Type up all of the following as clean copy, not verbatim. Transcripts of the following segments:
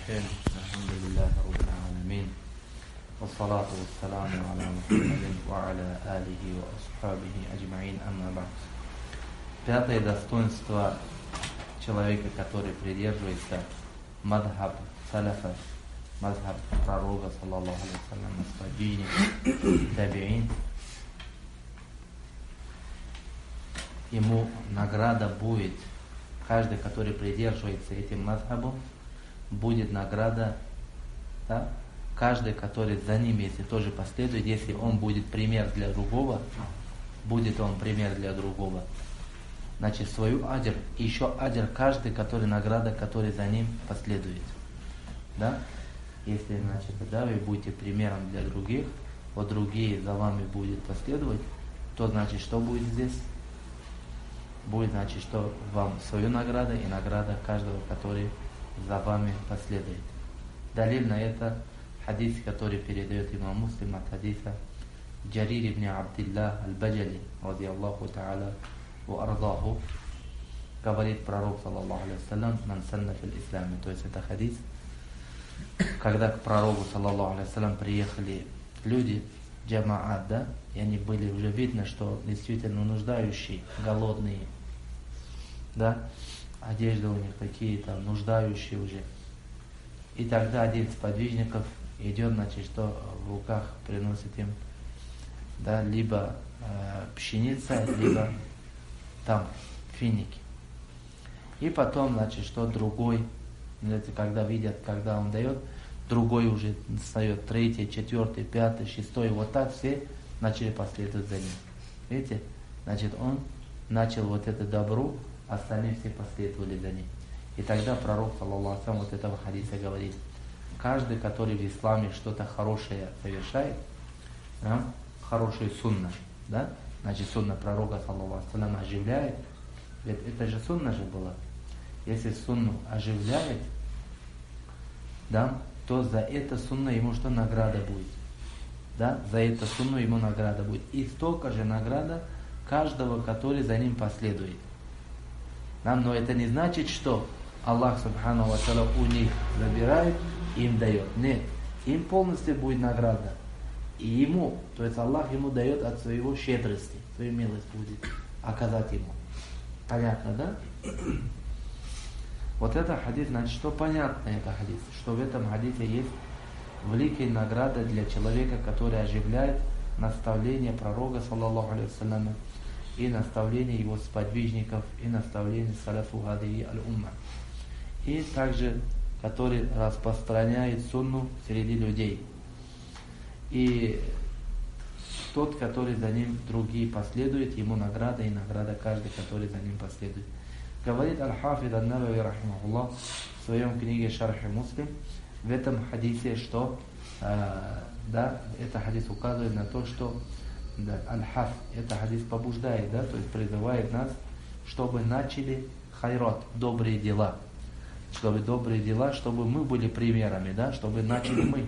الرحيم الحمد لله رب العالمين والصلاة والسلام على محمد وعلى آله وأصحابه أجمعين أما بعد. Пятое достоинство человека, который придерживается мадхаб салафа, мадхаб пророка, саллаллаху алейхи ва саллям, сподвижников, табиин. Ему награда будет, каждый, который придерживается этим мадхабом, будет награда, да? Каждый, который за ним, если тоже последует, если он будет пример для другого, будет он пример для другого, значит, свою аджр, и еще аджр каждый, который награда, который за ним последует. Да? Если, значит, да, вы будете примером для других, вот другие за вами будут последовать, то значит, что будет здесь? Будет, значит, что вам свою награда и награда каждого, который за вами последует. Далиль на это хадис, который передает имам Муслим от хадиса Джарир ибн Абдилла аль-Баджали, ради Аллаху та'аля ва ардаху, говорит пророк, саллаллаху алейхи ва саллям, ман санна фил исламе. То есть это хадис, когда к пророку, саллаллаху алейхи ва саллям, приехали люди, джамаат, да, и они были уже видно, что действительно нуждающие, голодные, да, одежда у них какие-то, нуждающие уже. И тогда один из подвижников идет, значит, что в руках приносит им, да, либо пшеница, либо там финики. И потом, значит, что другой, когда видят, когда он дает, другой уже встает, третий, четвертый, пятый, шестой, вот так все начали последовать за ним. Видите? Значит, он начал вот это добро, остальные все последовали за ним. И тогда пророк, саллаллаху алейхи ва саллям, вот этого хадиса говорит: каждый, который в исламе что-то хорошее совершает, да, хорошую сунна, да, значит, сунна пророка, саллаллаху алейхи ва саллям, оживляет, ведь это же сунна же была. Если сунну оживляет, да, то за это сунна ему что награда будет. Да? За это сунну ему награда будет. И столько же награда каждого, который за ним последует. Да? Но это не значит, что Аллах субхану ва тааля у них забирает и им дает. Нет. Им полностью будет награда. И ему, то есть Аллах ему дает от своего щедрости, свою милость будет оказать ему. Понятно, да? Вот это хадис, значит, что понятно это хадис, что в этом хадисе есть великая награда для человека, который оживляет наставление пророка, саллаллаху алейхи ва саллям, и наставление его сподвижников, и наставление салафу гадии аль-умма. И также, который распространяет сунну среди людей. И тот, который за ним другие последует, ему награда и награда каждый, который за ним последует. Говорит Аль-Хафид Ан-Навави рахимахуллах в своем книге Шархи Муслим, в этом хадисе, что да, это хадис указывает на то, что да, Аль-Хаф, это хадис побуждает, да, то есть призывает нас, чтобы начали хайрат, добрые дела, чтобы мы были примерами, да, чтобы начали мы.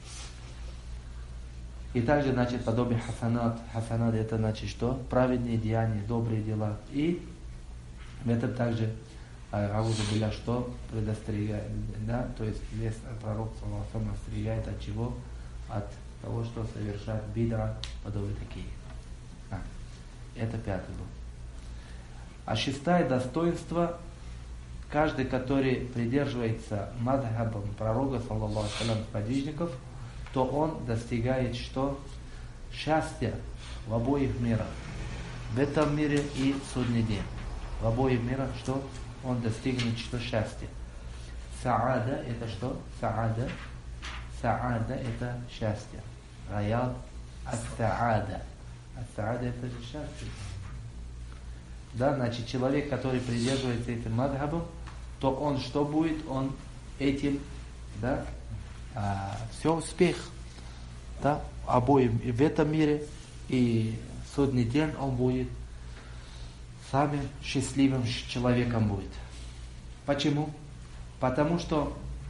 И также, значит, подобие хасанат, это значит что? Праведные деяния, добрые дела. И в этом также аузу билля, что предостерегает, да, то есть весь пророк саллаллаху алейхи ва саллям остерегает от чего? От того, что совершает бидра, подобные такие. Это пятый был. А шестое достоинство, каждый, который придерживается мадхабом пророка, саллаллаху алейхи ва саллям, сподвижников, то он достигает что? Счастья в обоих мирах. В этом мире и в судный день. В обоих мирах что? Он достигнет что? Счастье. Саада это что? Саада это счастье. Раяд ас-саада. Ас-саада это же счастье. Да, значит, человек, который придерживается этим мадхабом, то он что будет? Он этим, да, все успех, да, обоим и в этом мире, и в судный день он будет самым счастливым человеком будет. Почему? Потому что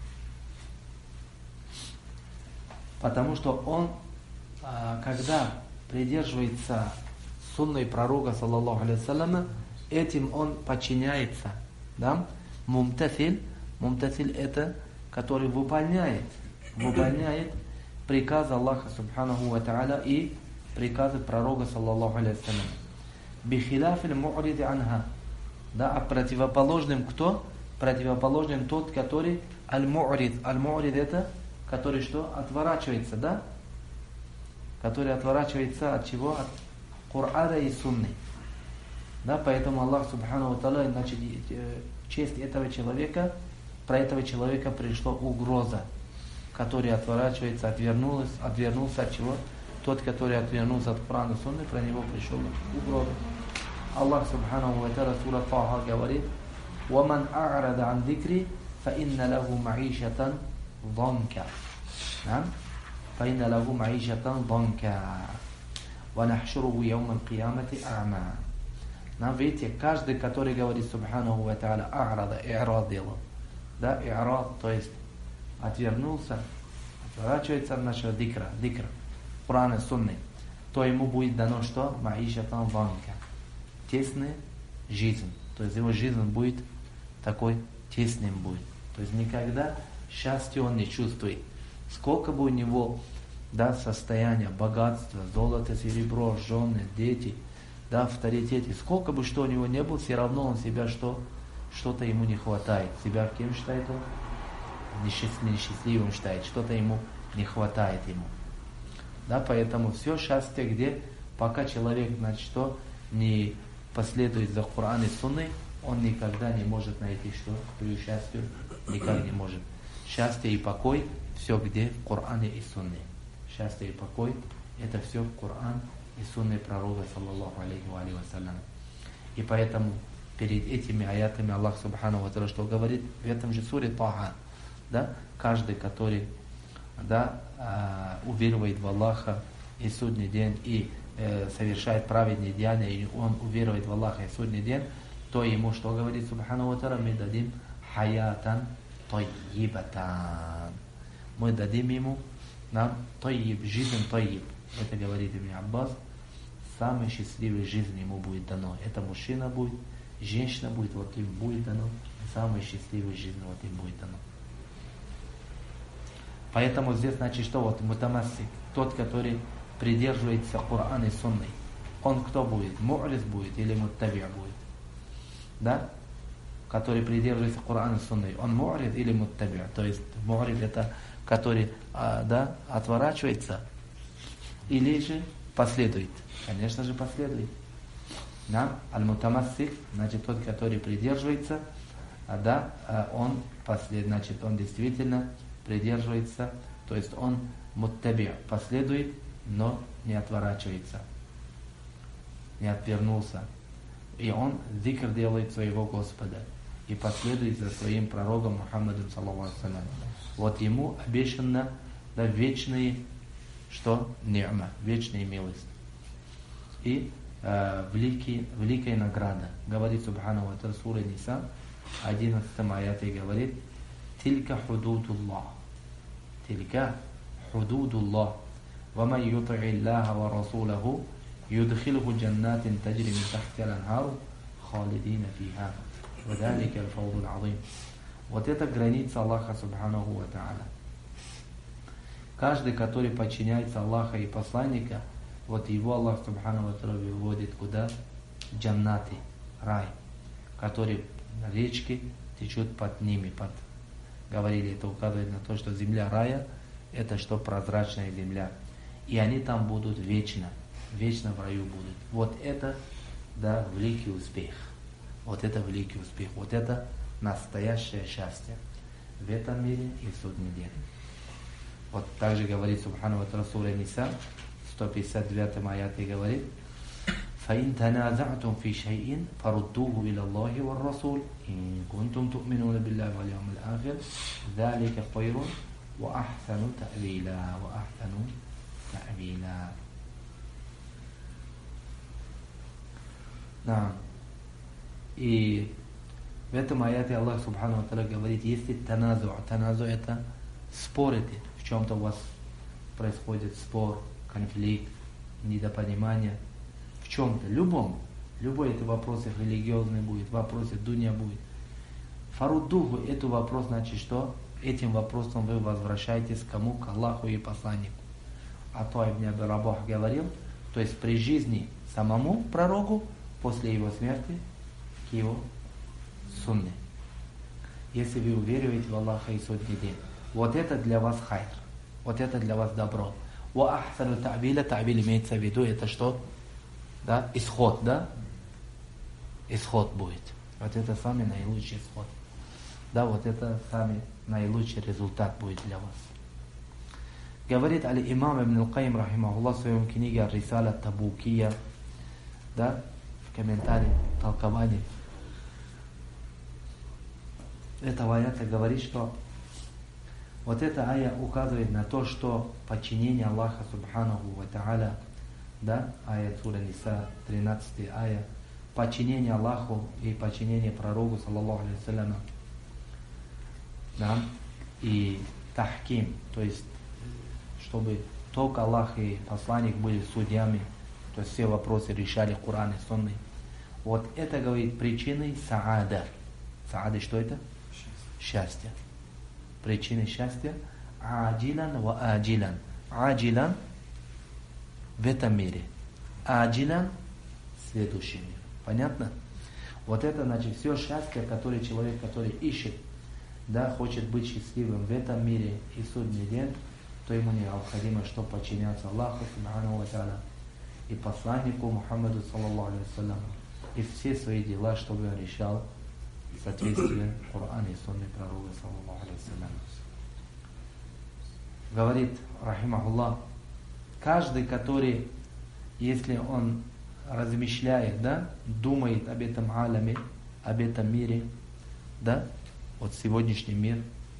он, когда придерживается сунной пророка, саллаллаху алейхи ва саллям, этим он подчиняется, да? Мумтасиль это который выполняет приказы Аллаха Субханаху ва Та'аля и приказы пророка, саллаллаху алейхи ва саллям. Бихиляфиль му'риди анха. Да, а противоположным кто? Противоположным тот, который аль-му'рид. Аль-му'рид это, который что? Отворачивается, да? Который отворачивается от чего? От Корана и Сунны. Да, поэтому Аллах Субхану ва Та'аля, значит, честь этого человека, про этого человека пришла угроза, который отворачивается, отвернулся от чего? Тот, который отвернулся от Корана и Сунны, про него пришла угроза. Аллах Субхану ва Та'аля, сура Таха говорит: وَمَنْ أَعْرَضَ عَنْ ذِكْرِي فَإِنَّ لَهُ مَعِيشَةً ضَنْكًا. فَإِنَّ لَهُ مَعِيشَةً ضَنْكًا وَنَحْشُرُهُ يَوْمَ الْقِيَامَةِ أَعْمَى. Нам, видите, каждый, который говорит Субханаху ва Та'аля, а'рада, и'рад делал. Да, и'рад, то есть отвернулся, отворачивается от нашего дикра, Курана, Сунны, то ему будет дано что? Маишатан ванка. Тесная жизнь. То есть его жизнь будет такой тесным будет. То есть никогда счастья он не чувствует. Сколько бы у него, да, состояния, богатства, золото, серебро, жены, дети, да, авторитете, сколько бы что у него не было, все равно он себя что-то ему не хватает. Себя кем считает он? Несчастливым считает, что-то ему не хватает ему. Да, поэтому все счастье, где пока человек, значит, что не последует за Коран и Сунной, он никогда не может найти что? Свое счастье никак не может. Счастье и покой все где? В Коране и Сунне. Счастье и покой это все в Коран и Сунны пророка, саллаллаху алейхи ва саллям. И поэтому перед этими аятами Аллах Субхану ва Та'аля что говорит в этом же суре Таха, да, каждый, который, да, уверует в Аллаха и судный день и совершает праведные деяния, и он уверует в Аллаха и судный день, то ему что говорит Субхану ва Та'аля? Мы дадим хаятан тойибатан. Мы дадим ему нам тойиб, жизнь тойиб. Это говорит Ибн Аббас. Самой счастливой жизни ему будет дано. Это мужчина будет, женщина будет, вот им будет дано. Самой счастливой жизни вот им будет дано. Поэтому здесь, значит, что вот мутамассик, тот, который придерживается Корана и Сунны, он кто будет? Му'риз будет или муттаби' будет? Да? Который придерживается Корана и Сунны, он му'риз или муттаби'? То есть му'риз это, который, да, отворачивается или же последует? Конечно же последует. Да? Аль-мутамассик, значит, тот, который придерживается, да, он последует, значит, он действительно придерживается, то есть он муттаби', последует, но не отворачивается, не отвернулся. И он зикр делает своего Господа и последует за своим пророком Мухаммадом, саллаллаху алейхи ва саллям. Вот ему обещано, да, вечные, что? Ни'ма, вечная милость. И великая награда. Говорит Субхану ва Та'аля, сура Ниса, 11 аяте говорит: Тилька худудуллах. Тилька худудуллах. وَمَنْ يُطِعِ اللَّهَ وَرَسُولَهُ يُدْخِلْهُ جَنَّاتٍ تَجْرِي مِنْ تَحْتِهَا الْأَنْهَارُ خَالِدِينَ فِيهَا وَذَلِكَ الْفَوْزُ الْعَظِيمُ. Вот это граница Аллаха Субханаху ва Та'аля. Каждый, который подчиняется Аллаха и посланника, вот его Аллах Субханаху ва Та'аля выводит куда? Джаннаты, рай, который речки течут под ними. Говорили, это указывает на то, что земля рая это что? Прозрачная земля. И они там будут вечно в раю будут. Вот это, да, великий успех. Вот это великий успех. Вот это настоящее счастье в этом мире и в судный день. Вот также говорит Субхану ва Та'аля, сура Ниса, 159 аяте говорит: فَإِنْ تَنَازَعْتُمْ فِي شَيْءٍ فَرُدُّوهُ إِلَى اللَّهِ وَالرَّسُولِ إِن كُنتُمْ تُؤْمِنُونَ بِاللَّهِ وَالْيَوْمِ الْآخِرِ ذَلِكَ خَيْرٌ وَأَحْسَنُ تَأْوِيلًا. Да. И в этом аяте Аллах Субхану ва Та'аля говорит, если таназу это спорите, в чем-то у вас происходит спор, конфликт, недопонимание, в чем-то, любой это вопросы религиозный будет, вопросы дунья будет. Фаруддуху, это вопрос, значит что? этим вопросом вы возвращаетесь к кому? К Аллаху и посланнику. Ата ибн Аби Рабах говорил, то есть при жизни самому пророку, после его смерти к его сунне. Если вы уверуете в Аллаха и судный день. Вот это для вас хайр. Вот это для вас добро. Ва ахсану та'виля, та'виль имеется в виду, это что? Да? Исход, да? Исход будет. Вот это самый наилучший исход. Да, вот это самый наилучший результат будет для вас. Говорит аль-имам ибн ал-Кайим, рахимахуллах, в своем книге «Ар-Рисаля Табукия», да, в комментарии, толковании этого аята говорит, что вот эта ая указывает на то, что подчинение Аллаха Субханаху ва Та'аля, да, ая сура Ниса, 13 ая, подчинение Аллаху и подчинение пророку, саллаллаху алейхи вассалям, да, и тахким, то есть, чтобы только Аллах и посланник были судьями, то есть все вопросы решали Коран и Сунной. Вот это, говорит, причиной саада. Саада что это? Счастье. Причиной счастья. Аджилан ва аджилан. Аджилан в этом мире. Аджилан в следующем мире. Понятно? Вот это, значит, все счастье, которое человек, который ищет, да, хочет быть счастливым в этом мире и судный день, то ему необходимо, что подчиняться Аллаху Субханаху ва Та'аля и посланнику Мухаммаду саллаллаху алейхи вассалям, и все свои дела, чтобы он решал в соответствии Корана и Сунны пророка саллаллаху алейхи вассалям. Говорит, рахимахуллах, каждый, который, если он размышляет, да, думает об этом аляме, об этом мире, да, вот сегодняшний мир,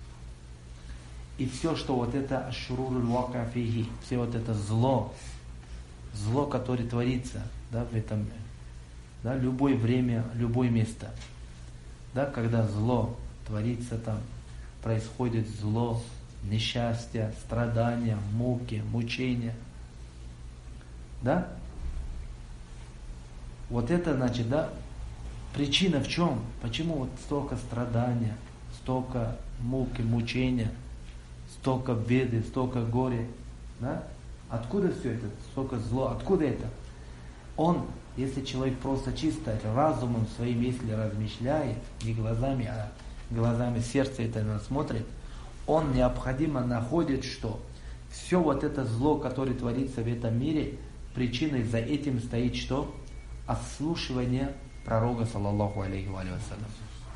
и все, что вот это ашуруль вака фихи, все вот это зло, которое творится, да, в этом мире, да, любое время, любое место, да, когда зло творится там, происходит зло, несчастье, страдания, муки, мучения, да, вот это, значит, да, причина в чем? Почему вот столько страдания, столько муки, мучения, столько беды, столько горя, да? Откуда все это? Столько зло, откуда это? Он, если человек просто чисто разумом свои мысли размышляет, не глазами, а глазами сердца это смотрит, он необходимо находит, что все вот это зло, которое творится в этом мире, причиной за этим стоит что? Ослушивание пророка, саллаллаху алейхи вассалям.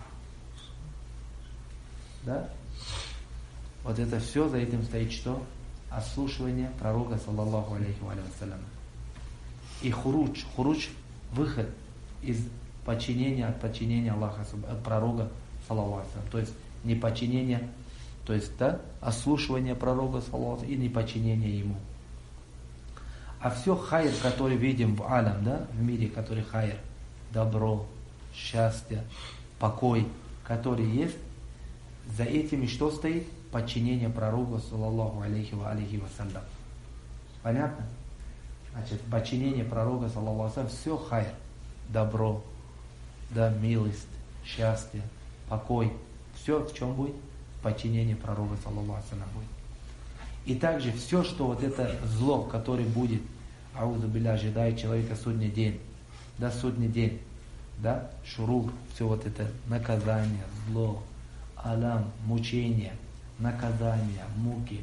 Да? Вот это все, за этим стоит что? Ослушивание пророка, саллаллаху алейхи вассалям. И хуруч, выход из подчинения, от подчинения Аллаха, от пророка, саллаллаху алейхи вассалям. То есть не подчинение, то есть, да, ослушивание пророка, саллаллаху алейхи, и не подчинение ему. А все хайр, который видим в алям, да, в мире, который хайр, добро, счастье, покой, который есть, за этим и что стоит? Подчинение пророку, саллаллаху алейхи вассалям. Понятно? Значит, подчинение пророка, саллаллаху алейхи вассалям, все хайр, добро, да, милость, счастье, покой, все в чем будет? Подчинение пророка, саллаллаху алейхи вассалям, будет. И также все, что вот это зло, которое будет, аузу билля, ожидает человека судный день, да, судный день, да, шурур, все вот это наказание, зло, алам, мучение, наказание, муки.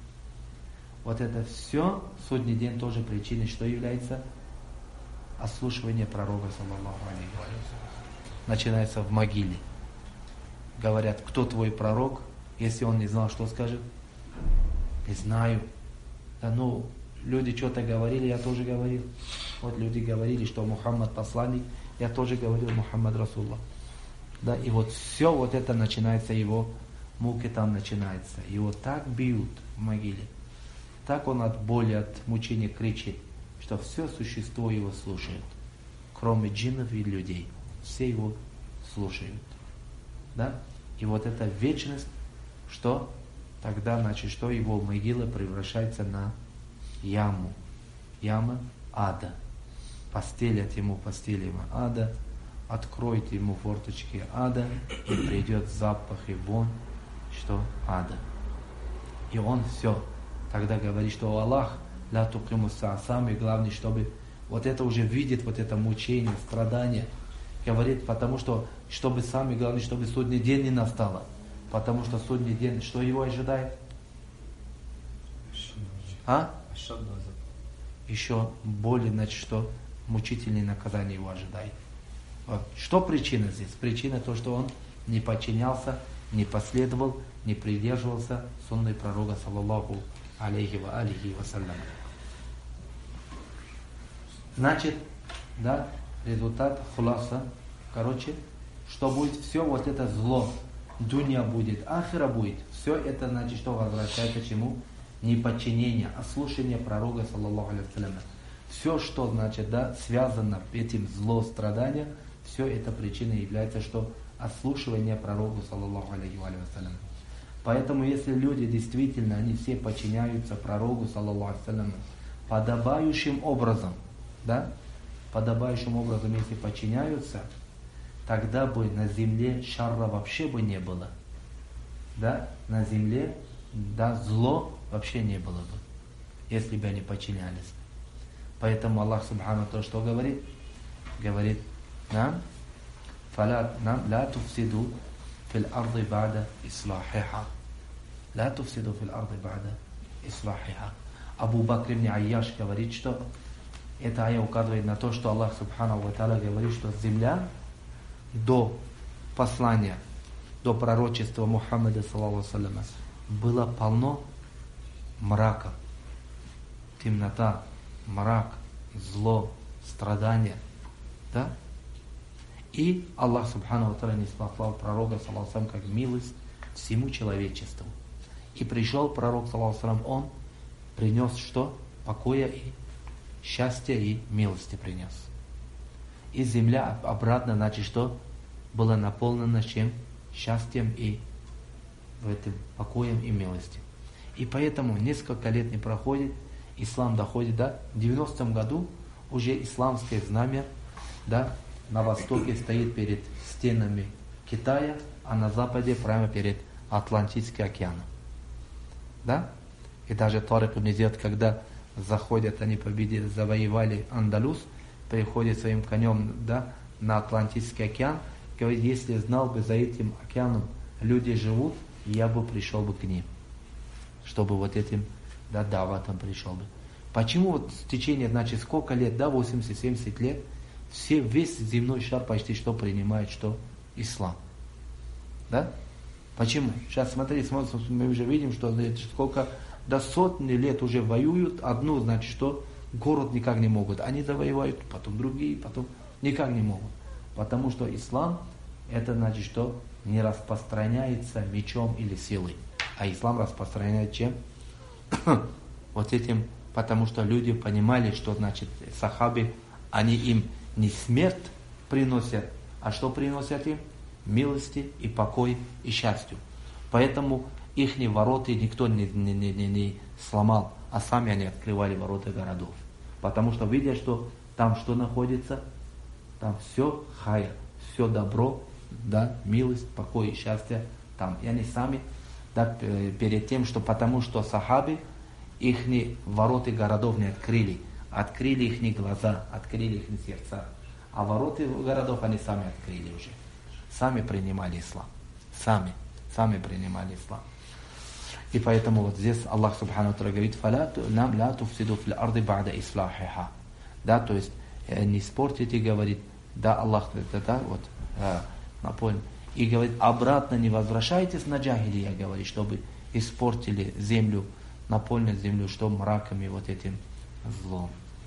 Вот это все, судный день тоже причиной, что является? Ослушивание пророка, саллаллаху алейхи вассалям. Начинается в могиле. Говорят, кто твой пророк? Если он не знал, что скажет? Не знаю. Да ну, люди что-то говорили, я тоже говорил. Вот люди говорили, что Мухаммад посланник, я тоже говорил, Мухаммад Расуллах. Да, и вот все вот это начинается, его муки там начинается. Его так бьют в могиле, так он от боли, от мучения кричит, что все существо его слушает, кроме джиннов и людей. Все его слушают. Да? И вот эта вечность, что? Тогда, значит, что его могила превращается на яму. Яма ада. Постелят ему постели ада, откроет ему форточки ада, и придет запах и вон, что ада. И он все. Тогда говорит, что Аллах, ля тукимуса, самый главный, чтобы вот это уже видит, вот это мучение, страдание. Говорит, потому что, чтобы самый главный, чтобы судный день не настало. Потому что судный день, что его ожидает? Еще более, значит, что мучительное наказание его ожидает. Вот. Что причина здесь? Причина то, что он не подчинялся, не последовал, не придерживался сунны пророка, саллаллаху алейхи ва алихи вассалям. Значит, да, результат, хуласа, короче, что будет все вот это зло, дунья будет, ахира будет, все это, значит, что возвращается к чему? Не подчинение, а слушание пророка, саллаллаху алейхи вассалям. Все, что, значит, да, связано этим зло, страдания, все это причиной является, что ослушивание пророку, саллаллаху алейхи вассалям. Поэтому, если люди действительно, они все подчиняются пророку, саллаллаху алейхи вассалям, подобающим образом, да, подобающим образом, если подчиняются, тогда бы на земле шарра вообще бы не было. Да, на земле, да, зло вообще не было бы, если бы они подчинялись. Поэтому Аллах Субхану то, что говорит? Говорит, нам, ла туфсиду фил арды бада ислахиха. Ла туфсиду фил арды бада ислахиха. Абу Бакр ибн Айяш говорит, что эта ая указывает на то, что Аллах Субхану ва Тааля говорит, что земля до послания, до пророчества Мухаммада саллаллаху алейхи ва саллям было полно мрака, темнота, мрак, зло, страдания. Да? И Аллах Субхану ва Тааля ниспослал пророка саллаллаху алейхи ва саллям как милость всему человечеству. И пришел пророк саллаллаху алейхи ва саллям, он принес что? Покоя и счастья и милости принес. И земля обратно, значит, что? Была наполнена чем? Счастьем и в этом покоем и милостью. И поэтому несколько лет не проходит, ислам доходит, да, в 90-м году уже исламское знамя, да, на востоке стоит перед стенами Китая, а на западе прямо перед Атлантическим океаном. Да? И даже Тарик ибн Зияд, когда заходят, они победили, завоевали Андалус, приходят своим конем, да, на Атлантический океан, говорит, если знал бы за этим океаном люди живут, я бы пришел бы к ним, чтобы вот этим, да, даватом пришел бы. Почему вот в течение, значит, сколько лет, да, 80-70 лет, весь земной шар почти что принимает, что ислам. Да? Почему? Сейчас смотри, мы уже видим, что сколько, до сотни лет уже воюют, одну, значит, что город никак не могут. Они завоевают, потом другие, потом никак не могут. Потому что ислам, это значит, что не распространяется мечом или силой. А ислам распространяет чем? Вот этим, потому что люди понимали, что значит сахабы, они им не смерть приносят, а что приносят им? Милости и покой и счастью. Поэтому их ворота никто не сломал, а сами они открывали ворота городов. Потому что видя, что там что находится, там все хайр, все добро, да, милость, покой и счастье там. И они сами, да, перед тем, что потому что сахабы их ворота городов не открыли их глаза, открыли их сердца. А ворота городов они сами открыли уже. Сами принимали ислам. Сами принимали ислам. И поэтому вот здесь Аллах Субхану ва Тааля говорит, «Нам ла туфсиду фил арды ба'да ислахиха». Да, то есть не испортите, говорит, да, Аллах, да, вот, напомню. И говорит, обратно не возвращайтесь на джахилия, говорит, чтобы испортили землю, наполнить землю, что мраками вот этим злом.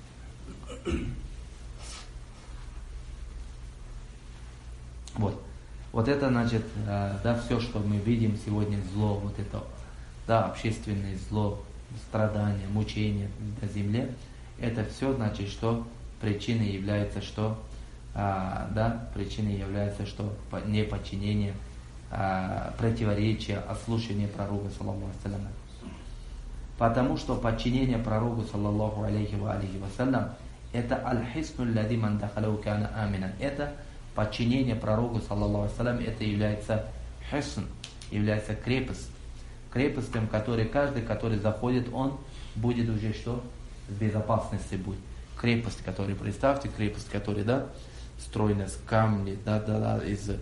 Вот это, значит, да, все, что мы видим сегодня, зло, вот это, да, общественное зло, страдания, мучения на земле, это все, значит, что причиной является, что, да, причиной является, что неподчинение, противоречие, ослушание пророка, саллаллаху алейхи ва саллям. Потому что подчинение пророку, саллаллаху алейхи ва саллям, это аль-хисну лади ман дахалау кана аминан. Это подчинение пророку, саллаллаху алейхи ва саллям, это является хисн, является крепость. Крепостью, который каждый, который заходит, он будет уже что? В безопасности будет. Крепость, которая, представьте, крепость, которая, да, стройная с камней, с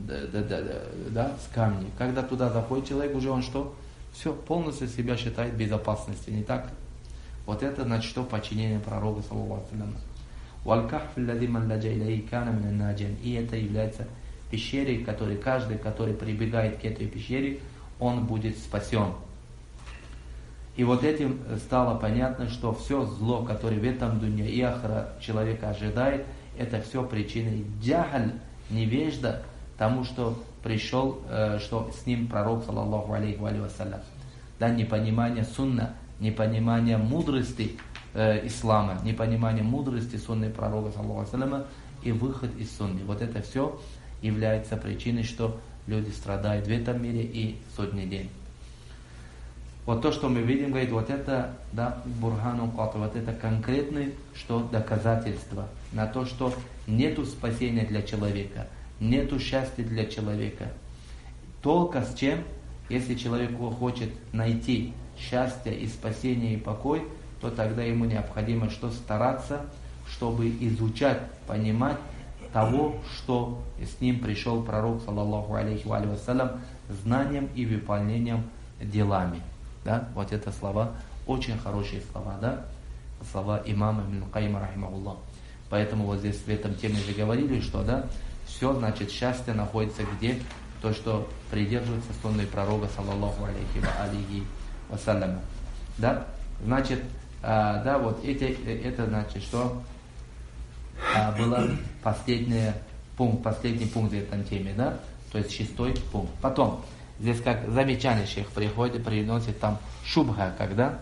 камней. Когда туда заходит человек, уже он что? Все, полностью себя считает в безопасности, не так? Вот это, значит, что подчинение пророка, саллаллаху алейхи ва саллям. И это является пещерой, которой каждый, который прибегает к этой пещере, он будет спасен. И вот этим стало понятно, что все зло, которое в этом дуне и ахра человека ожидает, это все причиной джахаль, невежда, тому, что пришел, что с ним пророк, саллаллаху алейхи ва саллям. Да, непонимание сунна, непонимание мудрости ислама, непонимание мудрости сунны пророка, саллаллаху алейхи ва саллям, и выход из сунны. Вот это все является причиной, что люди страдают в этом мире и в судный день. Вот то, что мы видим, говорит, вот это, да, бурхану ката, вот это конкретное, что доказательство на то, что нету спасения для человека, нету счастья для человека. Только с чем, если человек хочет найти счастье и спасение и покой, то тогда ему необходимо что стараться, чтобы изучать, понимать того, что с ним пришел пророк, саллаллаху алейхи ва саллям, знанием и выполнением делами. Да? Вот это слова, очень хорошие слова, да? Слова имама Ибн Кайима рахимахуллах. Поэтому вот здесь в этом теме же говорили, что, да, все, значит, счастье находится где? То, что придерживается сунны пророка, саллаллаху алейхи ва саллям. Да? Значит, да, вот это значит, что был последний пункт в этом теме, да? То есть 6-й пункт. Потом, здесь как замечание шейх приходит, приносит там шубха, когда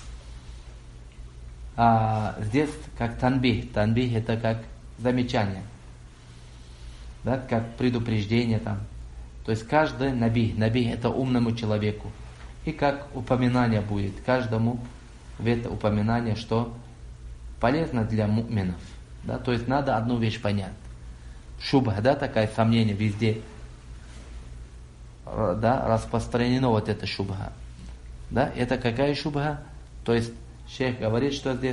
здесь как танбих. Танбих это как замечание, да, как предупреждение там. То есть каждый наби это умному человеку. И как упоминание будет каждому в это упоминание, что полезно для му'минов. Да? То есть надо одну вещь понять. Шубха, да, такое сомнение везде. Да, распространено вот это шубха. Да, это какая шубха? То есть шейх говорит, что здесь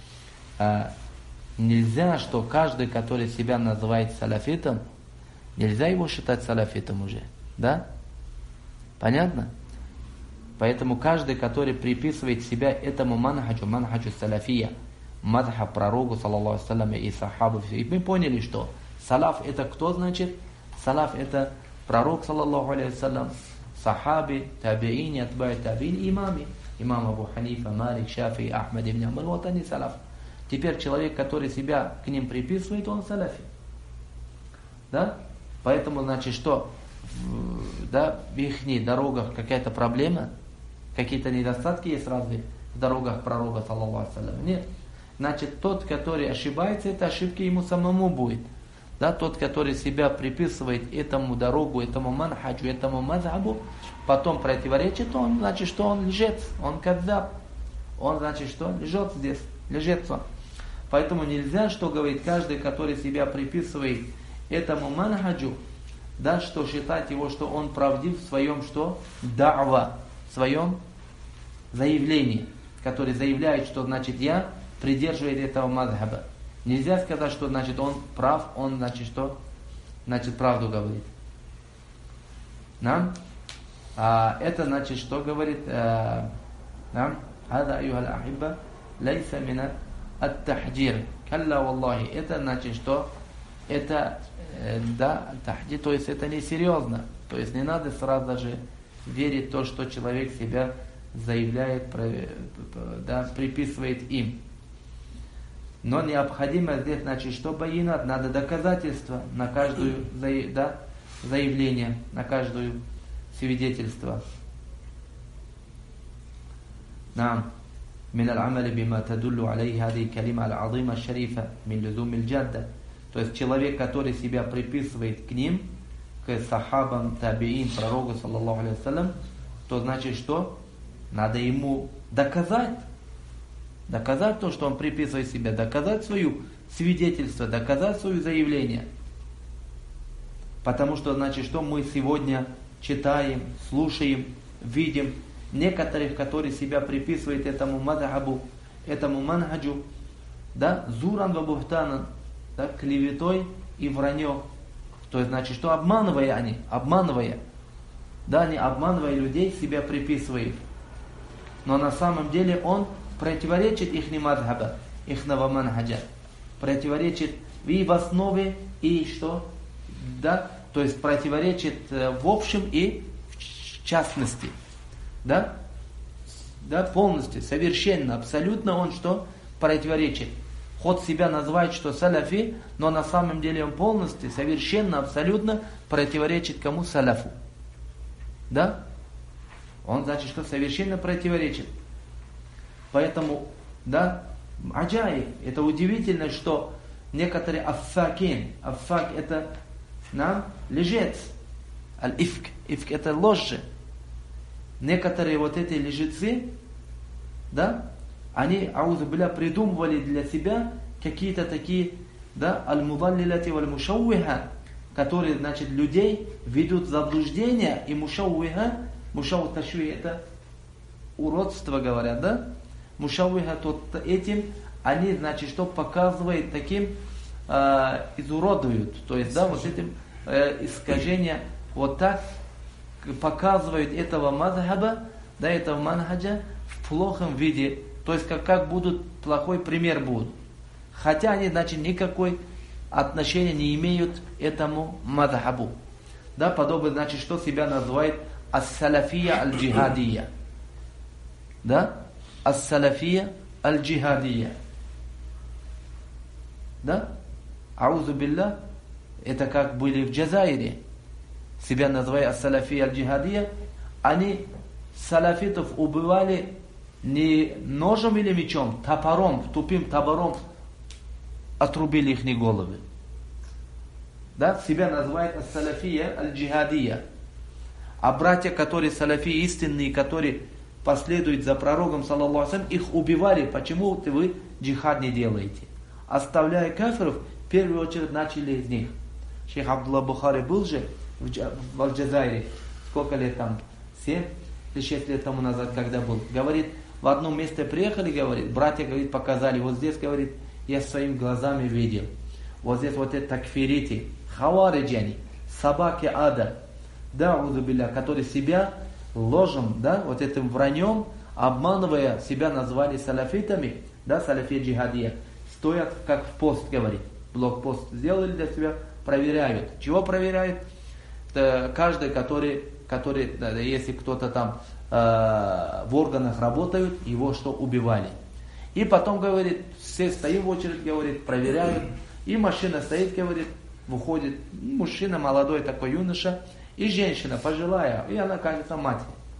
нельзя, что каждый, который себя называет салафитом, нельзя его считать салафитом уже. Да? Понятно? Поэтому каждый, который приписывает себя этому манхаджу салафия, мадха пророку, саллаллаху алейхи ва саллям, и сахабу, и мы поняли, что салаф это кто значит? Салаф это пророк, саллаллаху алейхи ва саллям, сахаби, табиини, атбаи табиин, имами. Имам Абу Ханифа, Малик, Шафи, Ахмад ибн Амбаль, вот они салаф. Теперь человек, который себя к ним приписывает, он салафи. Да? Поэтому, значит, что? Да, в их дорогах какая-то проблема, какие-то недостатки есть разве в дорогах пророка, саллаллаху алейхи ва саллям? Нет. Значит, тот, который ошибается, это ошибки ему самому будет. Да, тот, который себя приписывает этому дорогу, этому манхаджу, этому мазхабу, потом противоречит, он, значит, что он лжец, он кадзаб. Он, значит, что лжет здесь, лжец он. Поэтому нельзя, что говорит каждый, который себя приписывает этому манхаджу, да, что считать его, что он правдив в своем, что? Да'ва, в своем заявлении, который заявляет, что, значит, я придерживаюсь этого мазхаба. Нельзя сказать, что, значит, он прав, он, значит, что? Значит, правду говорит. Да? Это, значит, что говорит? Да? Хада аюхал ахибба лайса мина ат-тахджир. Калла валлахи. Это, значит, что? Это, да, тахджир, то есть это несерьезно. То есть не надо сразу же верить в то, что человек себя заявляет, да, приписывает им. Но необходимо здесь, значит, что байинат, надо доказательства на каждую, да, заявление, на каждую свидетельство. Нам من العمل بما تدل عليه هذه الكلمة العظيمة الشريفة من لزوم الجادة. То есть человек, который себя приписывает к ним, к сахабам, табиин, пророку, саллаллаху алейхи ва саллям, то значит что? Надо ему доказать то, что он приписывает себе, доказать свое свидетельство, доказать свое заявление. Потому что, значит, что мы сегодня читаем, слушаем, видим некоторых, которые себя приписывают этому мазхабу, этому манхаджу, да, зуран ва бухтанан, да, клеветой и враньем. То есть, значит, что обманывая, они обманывая людей, себя приписывают. Но на самом деле он противоречит их мазхаба, ихного манхаджа, противоречит и в основе, и что? Да, то есть противоречит в общем и в частности. Да? Да, полностью, совершенно, абсолютно он что? Противоречит. Ход себя называет, что салафи, но на самом деле он полностью, совершенно, абсолютно противоречит кому? Салафу. Да? Он, значит, что совершенно противоречит. Поэтому, да, аджаи, это удивительно, что некоторые аффакин, аффак это нам лжец, аль-ифк, ифк это ложь. Некоторые вот эти лжецы, да, они, аузу билля, придумывали для себя какие-то такие, да, аль-мудаллилати валь-мушауиха, которые, значит, людей ведут в заблуждение, и мушауиха, мушау ташви это уродство, говорят, да, мушауиха, то этим они, значит, что показывают таким, изуродуют, то есть, да, вот этим искажение, вот так показывают этого мазхаба, да, этого манхаджа в плохом виде, то есть как будут плохой пример будут. Хотя они, значит, никакой отношения не имеют этому мазхабу. Да, подобно, значит, что себя называет ас-салафия аль-джихадия. Да? Ас-салафия аль-джихадия. Да? Аузу билля, это как были в Джазайре. Себя называя ас-салафия аль-джихадия, они салафитов убивали не ножом или мечом, топором, тупым топором отрубили их головы. Да? Себя называют ас-салафия аль-джихадия. А братья, которые салафи истинные, которые последуют за пророком, саллаллаху алейхи ва саллям, их убивали. Почему вы джихад не делаете? Оставляя кафиров, в первую очередь начали из них. Шейх Абдулла Бухари был же в Аль-Джазайре, сколько лет там, 7 или 6 лет тому назад, когда был, говорит, в одном месте приехали, говорит, братья, говорит, показали, вот здесь, говорит, я своими глазами видел, вот здесь вот это такфирити, хавариджани, собаки ада, да, узубилля, которые себя ложем, да, вот этим враньем, обманывая себя, назвали салафитами, да, салафия джихадия, стоят как в пост, говорит, блокпост сделали для себя, проверяют. Чего проверяют? Каждый, который да, если кто-то там в органах работают, его что, убивали. И потом, говорит, все стоим в очередь, говорит, проверяют. И машина стоит, говорит, выходит мужчина, молодой такой юноша, и женщина, пожилая, и она, кажется, мать.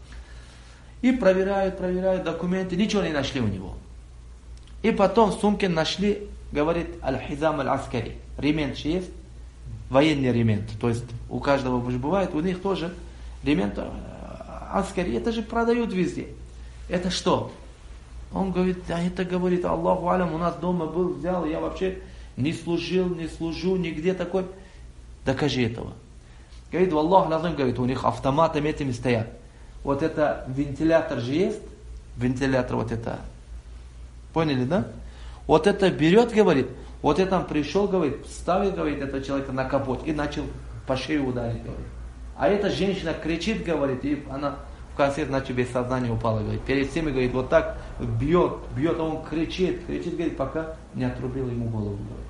И проверяют документы, ничего не нашли у него. И потом в сумке нашли, говорит, аль-хизам аль-аскари, ремень есть, военный ремень, то есть у каждого бывает, у них тоже ремень аскари, это же продают везде. Это что? Он говорит, а это, говорит, Аллаху алям, у нас дома был, взял, я вообще не служу, нигде такой. Докажи этого. Говорит, Аллаху алям, говорит, у них автоматами этими стоят. Вот это вентилятор же есть, вентилятор вот это. Поняли, да? Вот это берет, говорит, вот это он пришел, говорит, ставил, говорит, этого человека на капот и начал по шее ударить, говорит. А эта женщина кричит, говорит, и она в конце, значит, без сознания упала, говорит. Перед всеми, говорит, вот так бьет, а он кричит, говорит, пока не отрубил ему голову, говорит.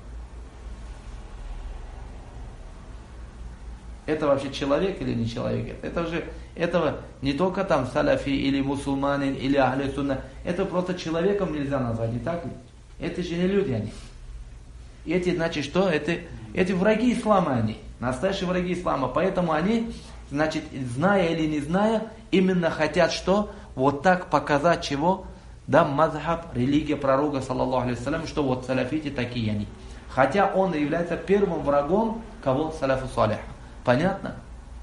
Это вообще человек или не человек? Этого не только там салафи или мусульманин или ахли сунна, это просто человеком нельзя назвать, не так ли? Это же не люди они. Эти, значит, что? Эти враги ислама они, настоящие враги ислама. Поэтому они, значит, зная или не зная, именно хотят что? Вот так показать чего? Да, мазхаб, религия пророка, саллаллаху алейхи ва саллям, что вот салафити такие они. Хотя он является первым врагом кого? Салафу салиха. Понятно?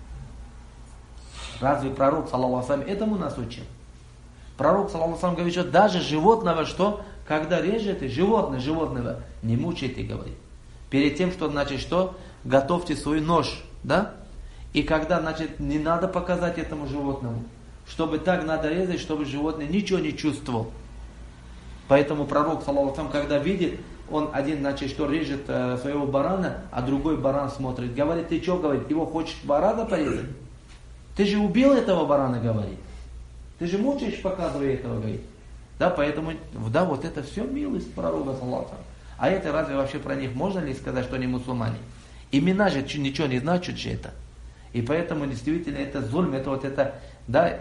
Разве пророк, саллаллаху алейхи ва саллям, этому нас учил? Пророк, саллаллаху алейхи ва саллям, говорит, что даже животного, что? Когда режете животного, не мучайте, говорит. Перед тем, что, значит, что? Готовьте свой нож, да? И когда, значит, не надо показать этому животному. Чтобы так надо резать, чтобы животное ничего не чувствовал. Поэтому пророк, саллаллаху алейхи ва саллям, когда видит, он один, значит, что режет своего барана, а другой баран смотрит. Говорит, ты что, говорит, его хочешь барана порезать? Ты же убил этого барана, говорит. Ты же мучаешь, показывая этого, говорит. Да, поэтому, да, вот это все милость пророка, саллаллаху алейхи ва саллям. А это разве вообще про них можно ли сказать, что они мусульмане? Имена же ничего не значат же это. И поэтому действительно это зульм, это вот это, да,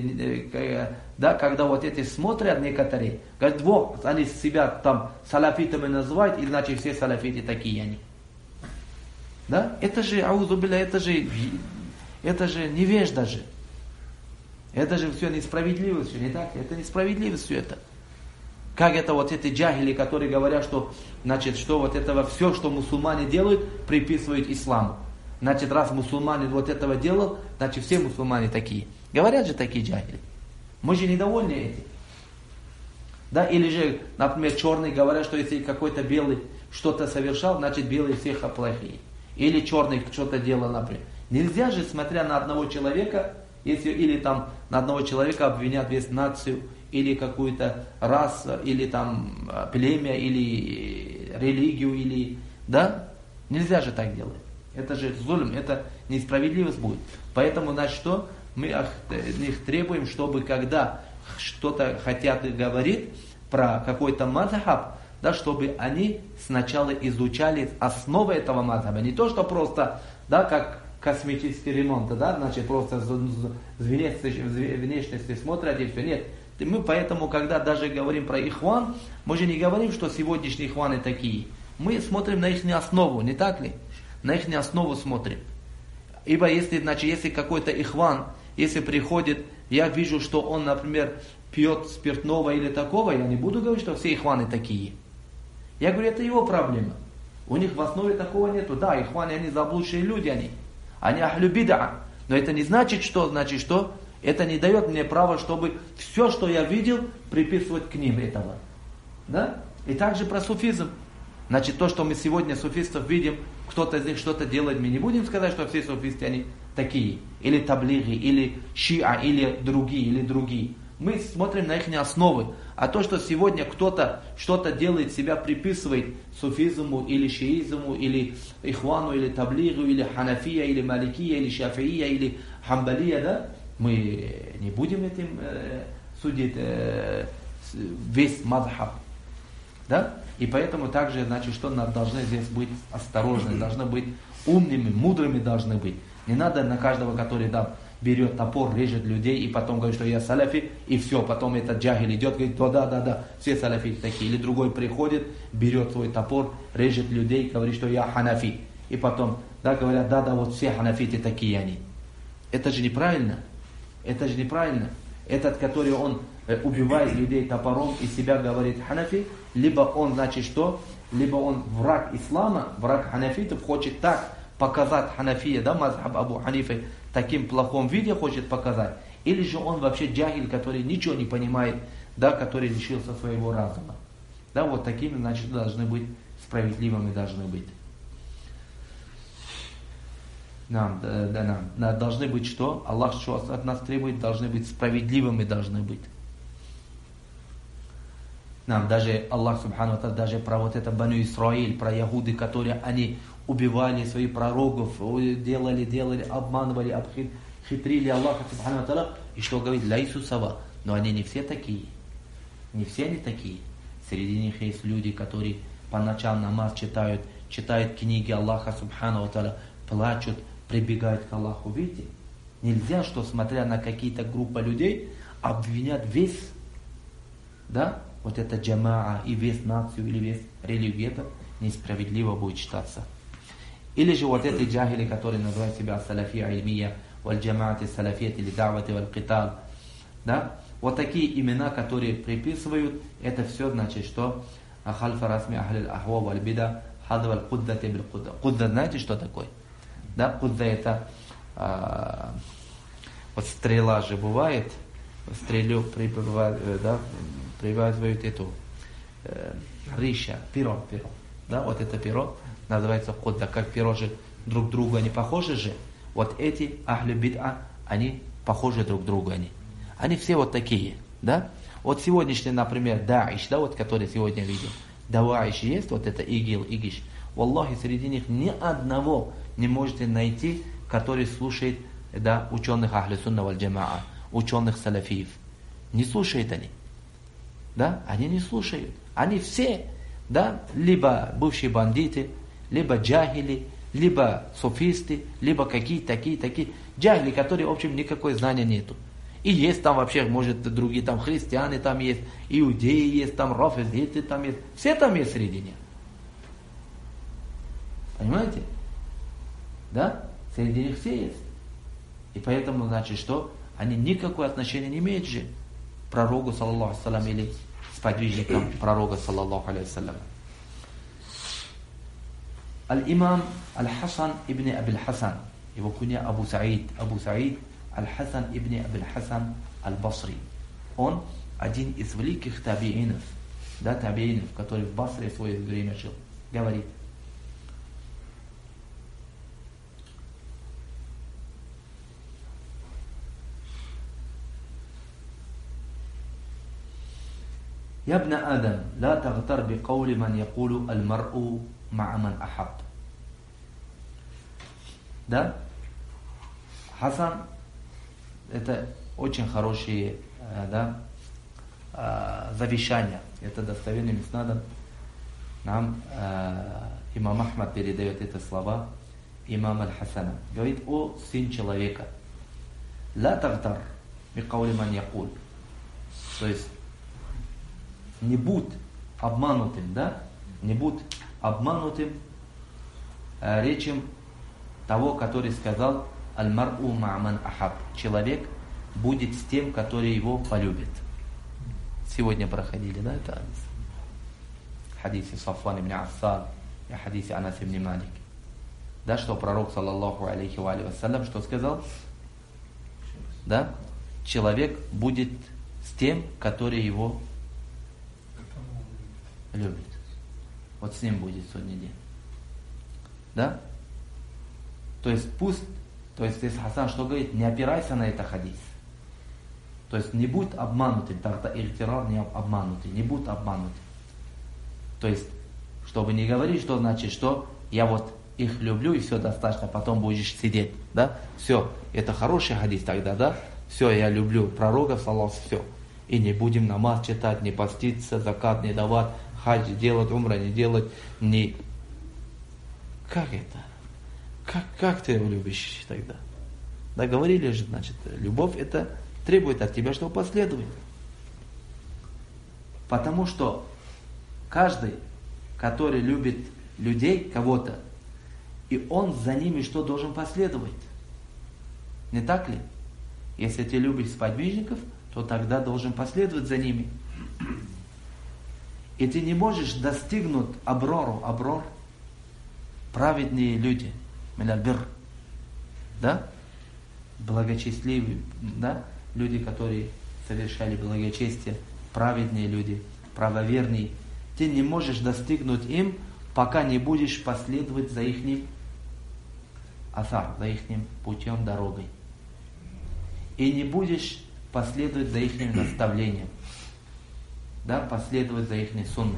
да, когда вот эти смотрят некоторые, говорят, вот, они себя там салафитами называют, иначе все салафиты такие они. Да, это же, аузубилля, это же невежда же. Это же все несправедливость, не так? Это несправедливость все это. Как это вот эти джахили, которые говорят, что, значит, что вот этого все, что мусульмане делают, приписывают исламу. Значит, раз мусульманин вот этого делал, значит все мусульмане такие. Говорят же такие джахили. Мы же недовольны этим. Да, или же, например, черные говорят, что если какой-то белый что-то совершал, значит белые все плохие. Или черный что-то делал, например. Нельзя же, смотря на одного человека, если или там на одного человека обвинят весь нацию, или какую-то расу, или там племя, или религию, или, да, нельзя же так делать. Это же зульм, это несправедливость будет. Поэтому, значит, что? Мы от них требуем, чтобы когда что-то хотят говорить про какой-то мазхаб, да, чтобы они сначала изучали основы этого мазхаба. Не то, что просто, да, как косметический ремонт, да, значит, просто с внешности смотрят и все. Нет. Мы поэтому, когда даже говорим про ихван, мы же не говорим, что сегодняшние ихваны такие. Мы смотрим на их основу, не так ли? На их основу смотрим. Ибо если, значит, если какой-то ихван, если приходит, я вижу, что он, например, пьет спиртного или такого, я не буду говорить, что все ихваны такие. Я говорю, это его проблема. У них в основе такого нету. Да, ихваны, они заблудшие люди, они ахлю бида. Но это не значит, что, это не дает мне права, чтобы все, что я видел, приписывать к ним этого. Да? И также про суфизм. Значит, то, что мы сегодня суфистов видим, кто-то из них что-то делает, мы не будем сказать, что все суфисты, они такие. Или таблиги, или шиа, или другие. Мы смотрим на их основы. А то, что сегодня кто-то что-то делает, себя приписывает суфизму, или шиизму, или ихвану, или таблигу, или ханафия, или маликия, или шафия, или хамбалия, да? Мы не будем этим судить весь мазхаб. Да? И поэтому также, значит, что мы должны здесь быть осторожны, должны быть умными, мудрыми должны быть. Не надо на каждого, который там берет топор, режет людей и потом говорит, что я салафи, и все, потом этот джахиль идет, говорит, да, все салафи такие. Или другой приходит, берет свой топор, режет людей, говорит, что я ханафи. И потом, да, говорят, да, вот все ханафиты такие они. Это же неправильно. Это же неправильно. Этот, который он убивает людей топором и себя говорит ханафи, либо он, значит, что? Либо он враг ислама, враг ханафитов, хочет так показать ханафия, да, мазхаб Абу Ханифы, таким плохом виде хочет показать. Или же он вообще джахиль, который ничего не понимает, да, который лишился своего разума. Да, вот такими, значит, должны быть справедливыми, должны быть. Нам должны быть что? Аллах что от нас требует, должны быть справедливыми, должны быть. Нам даже Аллах Субхану ва Тааля, даже про вот это Бану Исраиль, про Ягуды, которые они убивали своих пророков, делали, обманывали, хитрили Аллаха Субхану ва Тааля. И что говорит? Лайсу сава. Но они не все такие. Не все они такие. Среди них есть люди, которые по ночам намаз читают книги Аллаха Субхану ва Тааля, плачут, прибегают к Аллаху. Видите? Нельзя, что смотря на какие-то группы людей, обвинять весь, да, вот это джамаа и весь нацию или весь религию, это несправедливо будет считаться. Или же вот эти джахили, которые называют себя салафия ильмия, валь джамаати салафият или давати валь китал, да, вот такие имена, которые приписывают, это все значит, что хальфа расми ахлил ахва валь бида хад валь куддати бил кудда. Кудда, знаете, что такое? Да, кудда это вот стрела же бывает, стрелю привязывают эту риша, перо, да, вот это перо называется кудда, как перо же друг друга не похожи же, Вот эти ахли бид'а, они похожи друг к другу. Они все вот такие. Да? Вот сегодняшний, например, Даиш, да, вот который сегодня видел. Даваиш есть, вот это ИГИЛ, ИГИШ. Валлахи, среди них ни одного не можете найти, который слушает, да, ученых ахли сунна валь джамаа, ученых салафиев. Не слушают они. Да? Они не слушают. Они все, да, либо бывшие бандиты, либо джахили, либо суфисты, либо какие-то такие. Джахили, которые, в общем, никакой знания нету. И есть там вообще, может, другие там христиане там есть, иудеи есть, там рафизиты там есть. Все там есть среди них. Понимаете? Да? Среди них все есть. И поэтому, значит, что? Они никакое отношение не имеют же к пророку, саллаллаху алейхи вассалям, или сподвижникам пророка, саллаллаху алейхи вассалям. Аль-имам Аль-Хасан ибн Абиль-Хасан, его куня Абу Саид Аль-Хасан ибн Абиль-Хасан Аль-Басри. Он один из великих табиинов, да, табиинов, который в Басре в свое время жил. Говорит: يا ابن آدم لا تغتر بقول من يقول المرء مع من أحب. Да? Хасан, это очень хорошие, да, завещания. Это достоверным иснадом. Нам имам Ахмад передает эти слова имам Аль-Хасана. Говорит: о сын человека, ла тагтар бикаули ман якуль. То есть не будь обманутым, да? Не будь обманутым речем того, который сказал: аль-мар'у ма'ман ахаб. Человек будет с тем, который его полюбит. Сегодня проходили, да, это хадисе Сафван ибн Ассал и хадисе Анас ибн Малик. Да, что пророк, саллаллаху алейхи ва вассалям, что сказал? Да? Человек будет с тем, который его любит. Вот с ним будет сегодня день. Да? То есть пусть, то есть здесь Хасан что говорит? Не опирайся на это хадис. То есть не будь обманутым, тогда ихтирар не обманутый, не будь обманутым. То есть, чтобы не говорить, что значит, что я вот их люблю и все достаточно, потом будешь сидеть, да? Все, это хороший хадис тогда, да? Все, я люблю пророка, саллаллаху, все. И не будем намаз читать, не поститься, закат не давать, хадж делать, умра не делать, не... Как это? Как ты его любишь тогда? Да, говорили же, значит, любовь это требует от тебя, чтобы последовать. Потому что каждый, который любит людей, кого-то, и он за ними что должен последовать? Не так ли? Если ты любишь сподвижников, то тогда должен последовать за ними. И ты не можешь достигнуть аброр, праведные люди, миналь-бир, да? Благочестивые, да? Люди, которые совершали благочестие, праведные люди, правоверные. Ты не можешь достигнуть им, пока не будешь последовать за ихним асар, за ихним путем, дорогой. И не будешь последовать за ихним наставлением, да, последовать за ихней сунной.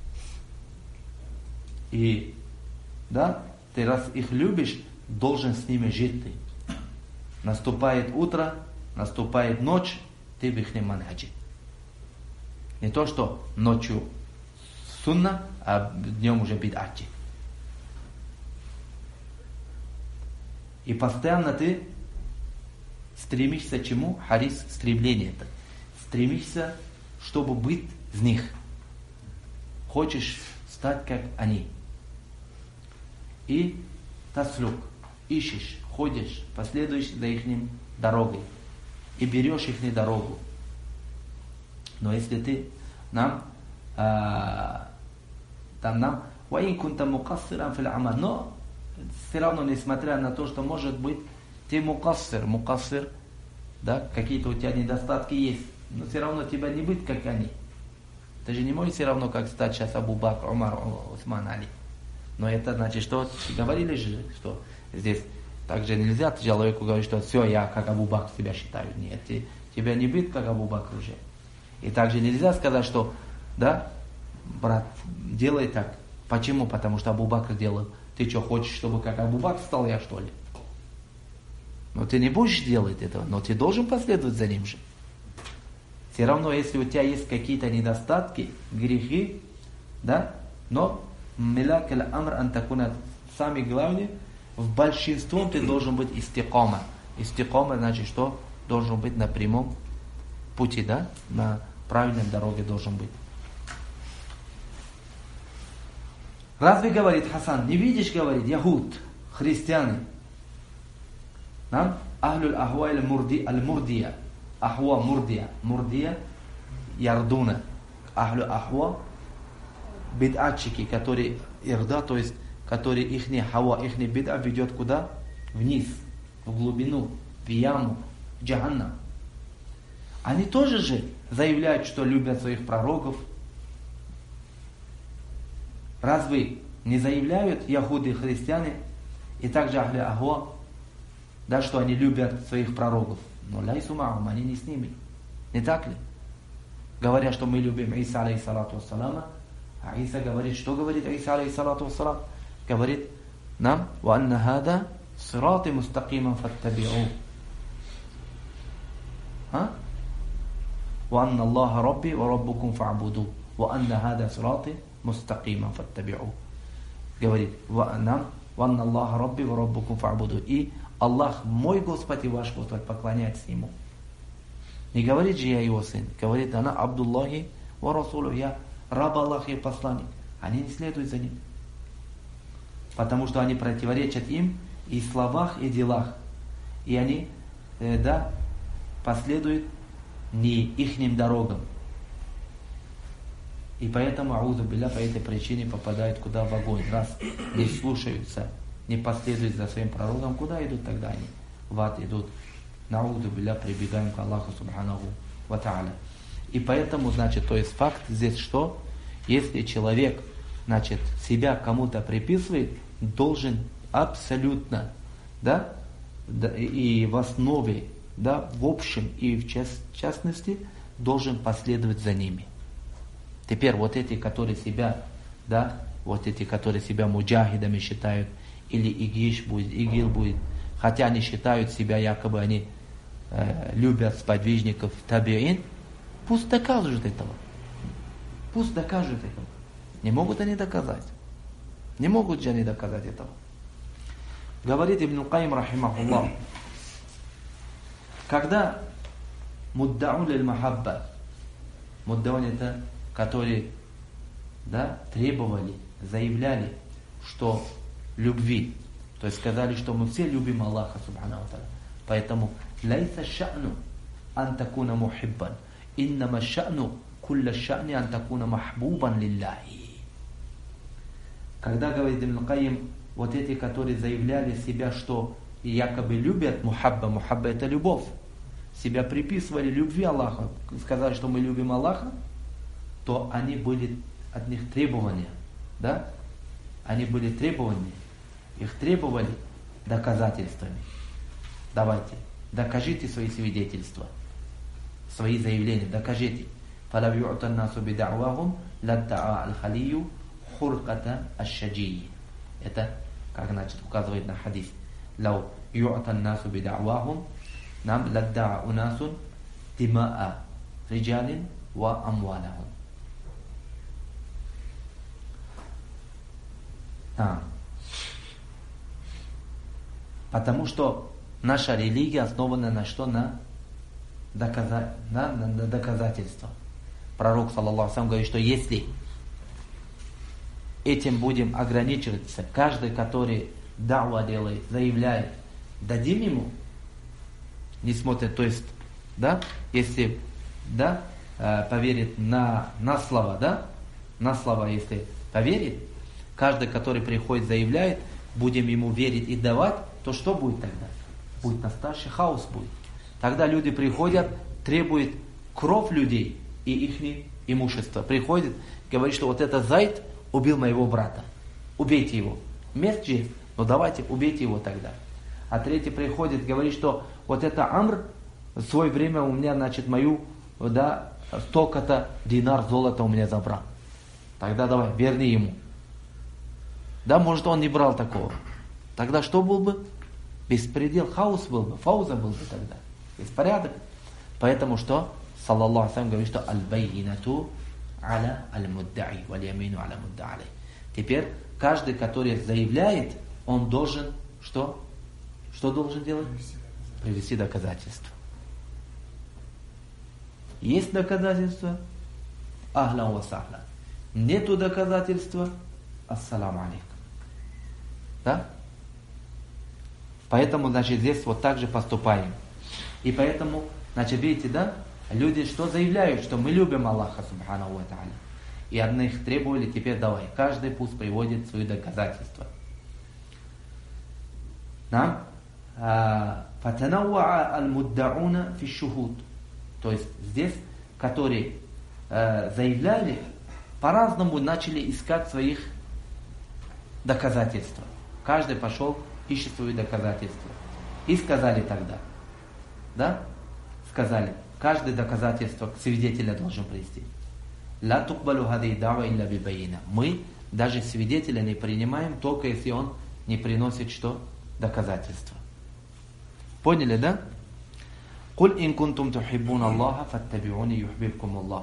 И, да, ты раз их любишь, должен с ними жить ты. Наступает утро, наступает ночь, ты в ихнем манхаджи. Не то, что ночью сунна, а днем уже бид'ати. И постоянно ты стремишься к чему? Харис, стремление это. Стремишься, чтобы быть в них. Хочешь стать как они. И таслюк, ищешь, ходишь, последуешь за их дорогой. И берешь их дорогу. Но если ты нам وَإِن كُنْتَ مُقَصِّرًا فِي الْعَمَلِ, но все равно, несмотря на то, что может быть ты мукассир, да, какие-то у тебя недостатки есть, но все равно тебя не быть как они. Ты же не можешь все равно как стать сейчас Абу Бакр, Умар, Усман, Али. Но это значит, что говорили же, что здесь Также нельзя человеку говорить, что все, я как Абу Бакр себя считаю. Нет, тебя не бит как Абу Бакр уже. И также нельзя сказать, что, да, брат, делай так. Почему? Потому что Абу Бакр делал. Ты что, хочешь, чтобы как Абу Бакр стал я, что ли? Но ты не будешь делать этого, но ты должен последовать за ним же. Все равно, если у тебя есть какие-то недостатки, грехи, да, но милак аль-амр антакуна, самое главное, в большинстве ты должен быть истикома. Истикома значит, что должен быть на прямом пути, да, на правильной дороге должен быть. Разве, говорит Хасан, не видишь, говорит, Яхуд, христиане, нам, ахлюль ахуа аль-мурдия, ахуа мурдия, ярдуна, ахлю ахуа, бид'атчики, которые ирда, то есть, которые ихни хава, ихни бид'a ведет куда? Вниз, в глубину, в яму, в джаханнам. Они тоже же заявляют, что любят своих пророков. Разве не заявляют яхуды и христиане, и также ахли ахва, да, что они любят своих пророков? Но лайсу ма'ум, они не с ними. Не так ли? Говоря, что мы любим Иса алейхиссалату вассалама, а Иса говорит, что говорит Иса алейхиссалату вассалам? Говорит нам, «Ва анна хада сирати мустакиман фаттаби'у». «Ва анна Аллаха Рабби ва Раббукум фа'буду». «Ва анна хада сирати мустакиман фаттаби'у». Говорит нам, «Ва анна Аллаха Рабби ва Раббукум фа'буду». И Аллах мой Господь и ваш Господь, поклоняйтесь Ему. Не говорит же я его сын, говорит она Абдуллахи ва Расулу, я раб Аллаха и посланник. Они не следуют за ним. Потому что они противоречат им и в словах, и в делах. И они, да, последуют не ихним дорогам. И поэтому, аузу билля, по этой причине попадают куда? В огонь. Раз не слушаются, не последуют за своим пророком, куда идут тогда они? В ад идут. Наузу билля, прибегаем к Аллаху субханаху ва та'аля. И поэтому, значит, то есть факт здесь что? Если человек, значит, себя кому-то приписывает, должен абсолютно, да, и в основе, да, в общем и в частности, должен последовать за ними. Теперь вот эти, которые себя, да, вот эти, которые себя муджахидами считают, или ИГИЛ будет, хотя они считают себя, якобы они любят сподвижников табиин, пусть докажут этого. Пусть докажут этого. Не могут они доказать. Не могут же они доказать этого. Говорит Ибн Каим рахимахуллах, когда муддаун лиль-махабба, муддаун это, которые, да, требовали, заявляли, что любви, то есть сказали, что мы все любим Аллаха субханаху ва та'аля. Поэтому лайса ша'ну ан такуна мухиббан, иннама ша'ну кулля ша'ни ан такуна махбубан лиллахи. Когда, говорит Ибн Каим, вот эти, которые заявляли себя, что якобы любят мухабба это любовь, себя приписывали любви Аллаха, сказали, что мы любим Аллаха, то они были от них требования, да? Они были требования, их требовали доказательствами. Давайте, докажите свои свидетельства, свои заявления, докажите. فَلَوْ يُعْتَ النَّاسُ بِدَعْوَاهُمْ لَدَّعَى الْخَلِيُّ хурката аш-шаджии. Это, как, значит, указывает на хадис. Лау ю'тан насу бид'авахум нам ладда'a унасун дима'a риджалин ва амвалахум. Потому что наша религия основана на что? На доказательства. Пророк, саллаллаху алейхи ва саллям, говорит, что если этим будем ограничиваться, каждый, который дa'ва делает, заявляет, дадим ему, не смотрит, то есть, да, если, да, поверит на слово, да, на слова, если поверит, каждый, который приходит, заявляет, будем ему верить и давать, то что будет тогда? Будет настоящий хаос будет. Тогда люди приходят, требуют кровь людей и их имущество. Приходит, говорит, что вот это Зайд убил моего брата. Убейте его. Месть же, но давайте убейте его тогда. А третий приходит, говорит, что вот это Амр в свое время у меня, значит, мою, да, столько-то динар золота у меня забрал. Тогда давай, верни ему. Да, может, он не брал такого. Тогда что был бы? Беспредел, хаос был бы, фауза был бы тогда. Беспорядок. Поэтому что? Саллаллаху алейхи говорит, что аль-байинату аля аль-муддаи, валь-ямину аля мудда'алей. Теперь каждый, который заявляет, он должен что? Что должен делать? Привести доказательства. Есть доказательства? Ахлан ва сахлан. Нету доказательства? Ассаламу алейкум. Да? Поэтому, значит, здесь вот так же поступаем. И поэтому, значит, видите, да? Люди что заявляют, что мы любим Аллаха, субханаху ва тааля. И одних требовали, теперь давай, каждый пусть приводит свои доказательства. Нам? Фатанауа аль-муддауна фи шухуд. То есть здесь, которые заявляли, по-разному начали искать своих доказательств. Каждый пошел, ищет свои доказательства. И сказали тогда, да? Сказали, каждое доказательство свидетеля должен привести. Ла тукбалу хади дава илля бибайина. Мы даже свидетеля не принимаем, только если он не приносит что? Доказательства. Поняли, да? قل إن كنتم تحبون الله فاتبعوني يحببكم الله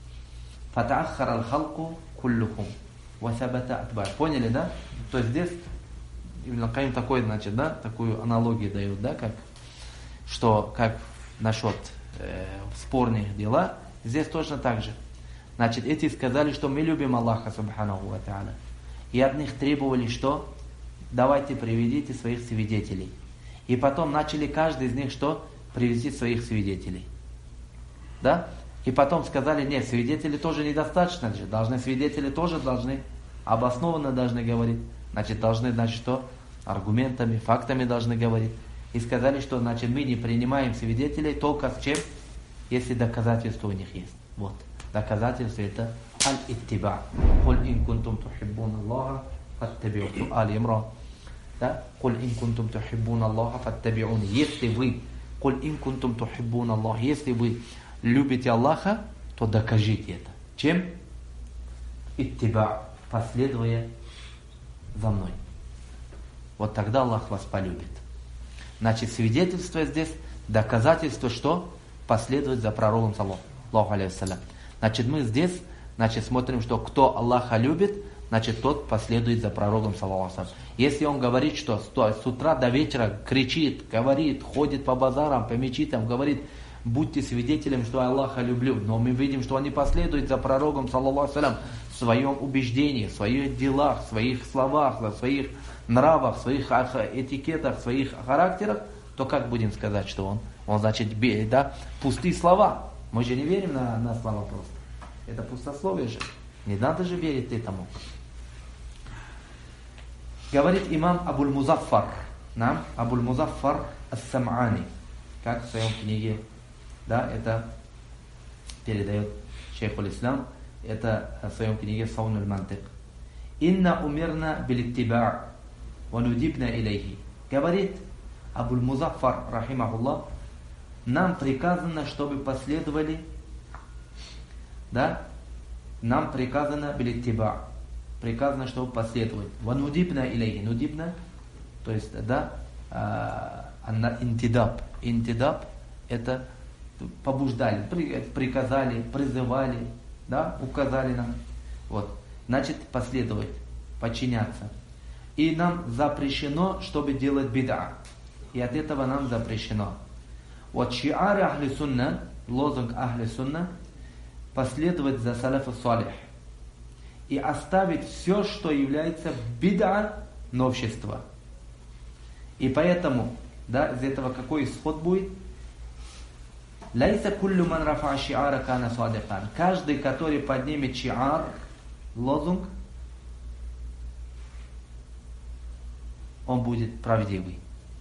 فتأخر الخلق كلكم وثبت أتباع. Поняли, да? То есть здесь Ибн Кайим такой, значит, да, такую аналогию дает, да, как что, как насчет спорных дела, здесь точно так же. Значит, эти сказали, что мы любим Аллаха, субханаху ва тааля. И от них требовали, что? Давайте приведите своих свидетелей. И потом начали каждый из них что? Привести своих свидетелей. Да? И потом сказали, нет, свидетели тоже недостаточно. Свидетели тоже должны, обоснованно должны говорить. Значит, должны, значит, что? Аргументами, фактами должны говорить. И сказали, что, значит, мы не принимаем свидетелей только с чем? Если доказательства у них есть. Вот. Доказательство это аль-иттиба. Куль ин кунтум тухиббун Аллаха фаттаби'у. Аль-Имран. Да? Куль ин кунтум тухиббун Аллаха фаттаби'уни. Если вы, куль ин кунтум тухиббун Аллаха, если вы любите Аллаха, то докажите это. Чем? Иттиба. Последуя за мной. Вот тогда Аллах вас полюбит. Значит, свидетельство здесь, доказательство, что? Последовать за пророком, саллаллаху алейхи вассалям. Значит, мы здесь, значит, смотрим, что кто Аллаха любит, значит, тот последует за пророком, саллаллаху алейхи вассалям. Если он говорит, что с утра до вечера кричит, говорит, ходит по базарам, по мечетям, говорит, будьте свидетелем, что я Аллаха люблю. Но мы видим, что он не последует за пророком, саллаллаху алейхи вассалям, в своем убеждении, в своих делах, в своих словах, в своих нравах, в своих этикетах, в своих характерах, то как будем сказать, что он значит, да, пустые слова. Мы же не верим на слова просто. Это пустословие же. Не надо же верить этому. Говорит имам Абуль-Музаффар, Абуль-Музаффар ас-Сам'ани, как в своем книге, да, это передает шейх аль-Ислам, это в своем книге Саун аль-Мантик. Инна умирна билиттиба' ва нудибна илейхи. Говорит Абуль-Музаффар, рахимахуллах, нам приказано, чтобы последовали, да, нам приказано билиттиба', приказано, чтобы последовать. Ва нудибна илейхи. Нудибна, то есть, да, интидаб. Интидаб это побуждали, приказали, призывали, да, указали нам. Вот. Значит, последовать, подчиняться. И нам запрещено, чтобы делать бид'a. И от этого нам запрещено. Вот шиар ахли сунна, лозунг ахли сунна, последовать за салафу салих. И оставить все, что является бид'a, новшество. И поэтому, да, из этого какой исход будет? Лайса куллю ман рафа шиара кана садикан. Каждый, который поднимет шиар, лозунг, он будет правдивый.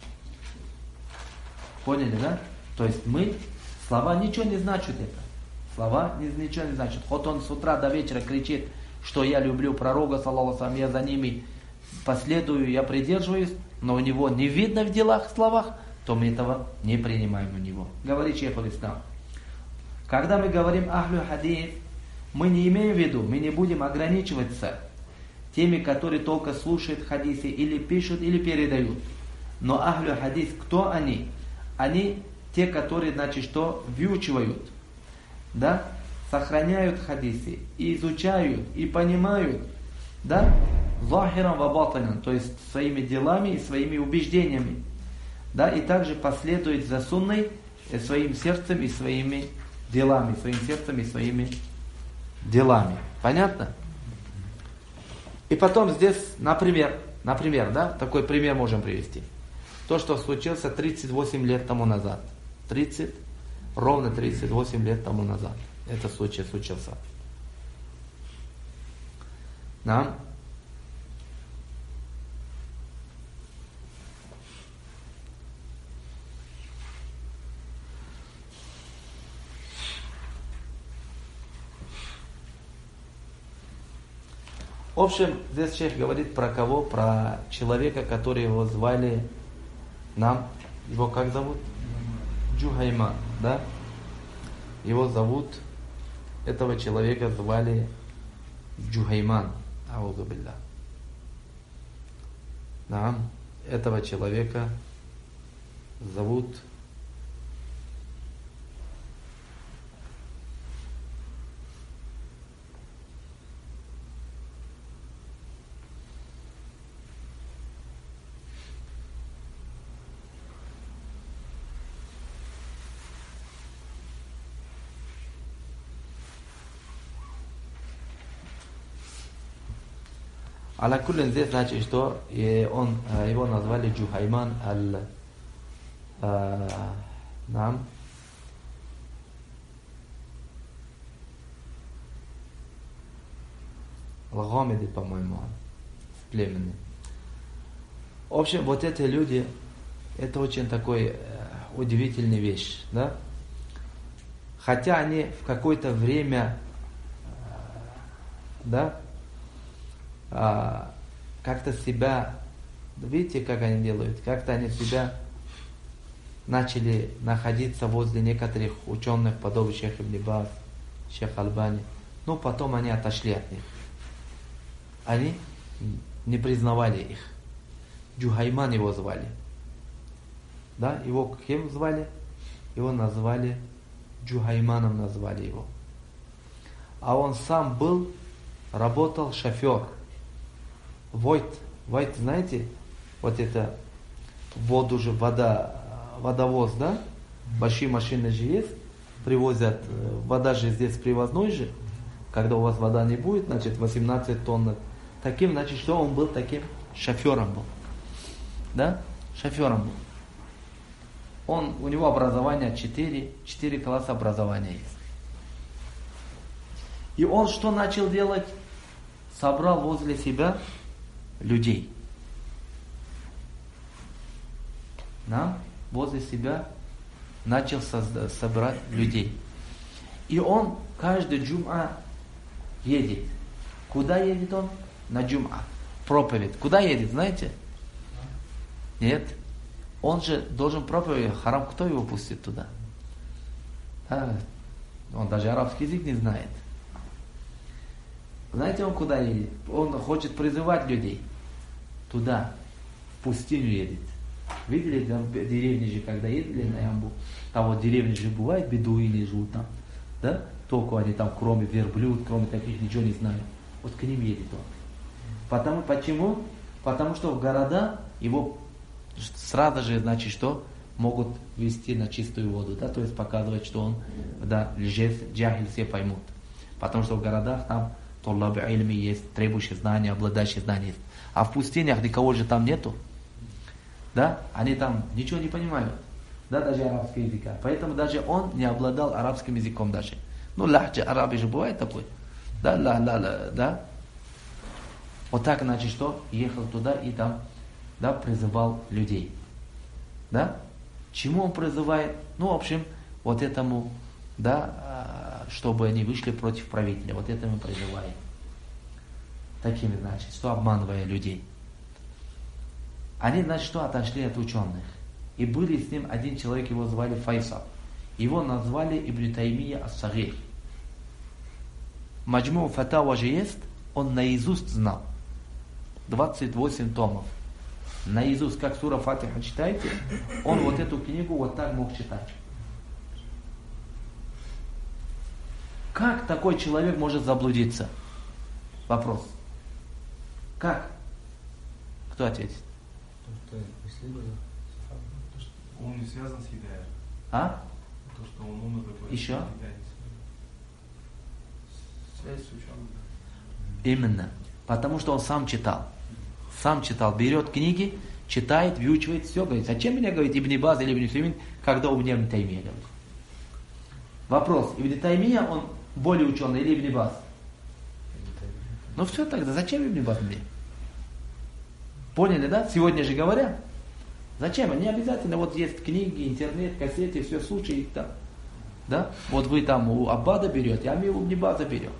Поняли, да? То есть мы, слова ничего не значат это. Слова ничего не значат. Хоть он с утра до вечера кричит, что я люблю пророка, саллаллаху алейхи, я за ними последую, я придерживаюсь, но у него не видно в делах, в словах, то мы этого не принимаем у него. Говорит шейх аль-Ислам. Когда мы говорим ахлю хадис, мы не имеем в виду, мы не будем ограничиваться теми, которые только слушают хадисы, или пишут, или передают. Но ахлю хадис, кто они? Они те, которые, значит, что выучивают, да, сохраняют хадисы, и изучают, и понимают, да, захиран ва батанан, то есть своими делами и своими убеждениями, да, и также последуют за сунной своим сердцем и своими делами, своим сердцем и своими делами. Понятно? И потом здесь, например, да, такой пример можем привести. То, что случилось 38 лет тому назад. Ровно 38 лет тому назад. Это случай случился. Да? В общем, здесь шейх говорит про кого? Про человека, который его звали нам. Его как зовут? Джухайман, да? Его зовут, этого человека звали Джухайман. Аузу билля. Да? Этого человека зовут Алакулин здесь значит, что его назвали Джухайман нам Лагамиди, по-моему, племенный. В общем, вот эти люди, это очень такой удивительная вещь, да? Хотя они в какое-то время, да, как-то себя, видите, как они делают, как-то они себя начали находиться возле некоторых ученых, подобных шейх Ибн Баз, шейх Альбани, но потом они отошли от них. Они не признавали их. Джухайман его звали. Да, его кем звали? Его назвали Джухайманом, назвали его. А он сам работал шофер. Войт, знаете, вот это водовоз, да? Большие машины же есть, привозят, вода же здесь привозной же, когда у вас вода не будет, значит 18 тонн. Таким, значит, что он был таким шофером был. Да? Шофером был. У него образование 4 класса образования есть. И он что начал делать? Собрал возле себя людей. Да? Возле себя начал собрать людей. И он каждый джум'a едет. Куда едет он? На джум'a. Проповедь. Куда едет, знаете? Нет. Он же должен проповедь. Харам, кто его пустит туда? Да. Он даже арабский язык не знает. Знаете, он куда едет? Он хочет призывать людей. Туда, в пустыню едет. Видели там деревни же, когда ездили на Ямбу? Там вот деревни же бывают, бедуины живут там. Да? Только они там, кроме верблюд, кроме таких, ничего не знают. Вот к ним едет он. Почему? Потому что в города его сразу же, значит, что могут вести на чистую воду. Да? То есть показывать, что он, да, лжец, джахиль, все поймут. Потому что в городах там толлаб ильми есть, требующие знания, обладающие знаниями. А в пустынях никого же там нету. Да? Они там ничего не понимают. Да, даже арабского языка. Поэтому даже он не обладал арабским языком даже. Ну, лахджа арабы же бывает такой. Да, да. Вот так, значит, что? Ехал туда и там, да, призывал людей. Да? Чему он призывает? Ну, в общем, вот этому, да, чтобы они вышли против правителя. Вот это мы призываем. Такими, значит, что обманывая людей. Они, значит, что, отошли от ученых. И были с ним один человек, его звали Файсал. Его назвали Ибн Таймия ас-Сагир. Маджму Фатава же есть, он наизусть знал. 28 томов. Наизусть, как сура Фатиха читаете, он вот эту книгу вот так мог читать. Как такой человек может заблудиться? Вопрос. Как? Кто ответит? Он не связан с Хидаем. А? То, что он умный такой. Еще? Связь с ученым. Именно. Потому что он сам читал. Сам читал. Берет книги, читает, выучивает, все. Говорит, зачем мне, говорит, Ибн Баз или Ибн Усаймин, когда у меня Ибн Таймия, говорит. Вопрос. Ибн Таймия, он более ученый или Ибн Баз? Ну все тогда, зачем Ибн Баз мне? Поняли, да? Сегодня же говорят. Зачем? Не обязательно, вот есть книги, интернет, кассеты, все, слушай их там. Да? Вот вы там у Аббада берете, а мы у Ибн База берем.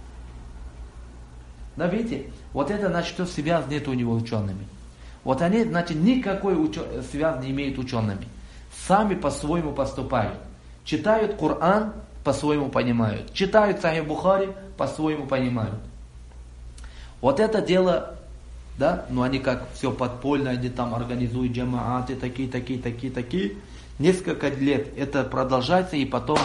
Да, видите? Вот это, значит, что связь нет у него учеными. Вот они, значит, никакой связь не имеют учеными. Сами по-своему поступают. Читают Коран, по-своему понимают. Читают Сахих Бухари, по-своему понимают. Вот это дело, да, ну они как все подпольно, они там организуют джамааты, такие. Несколько лет это продолжается, и потом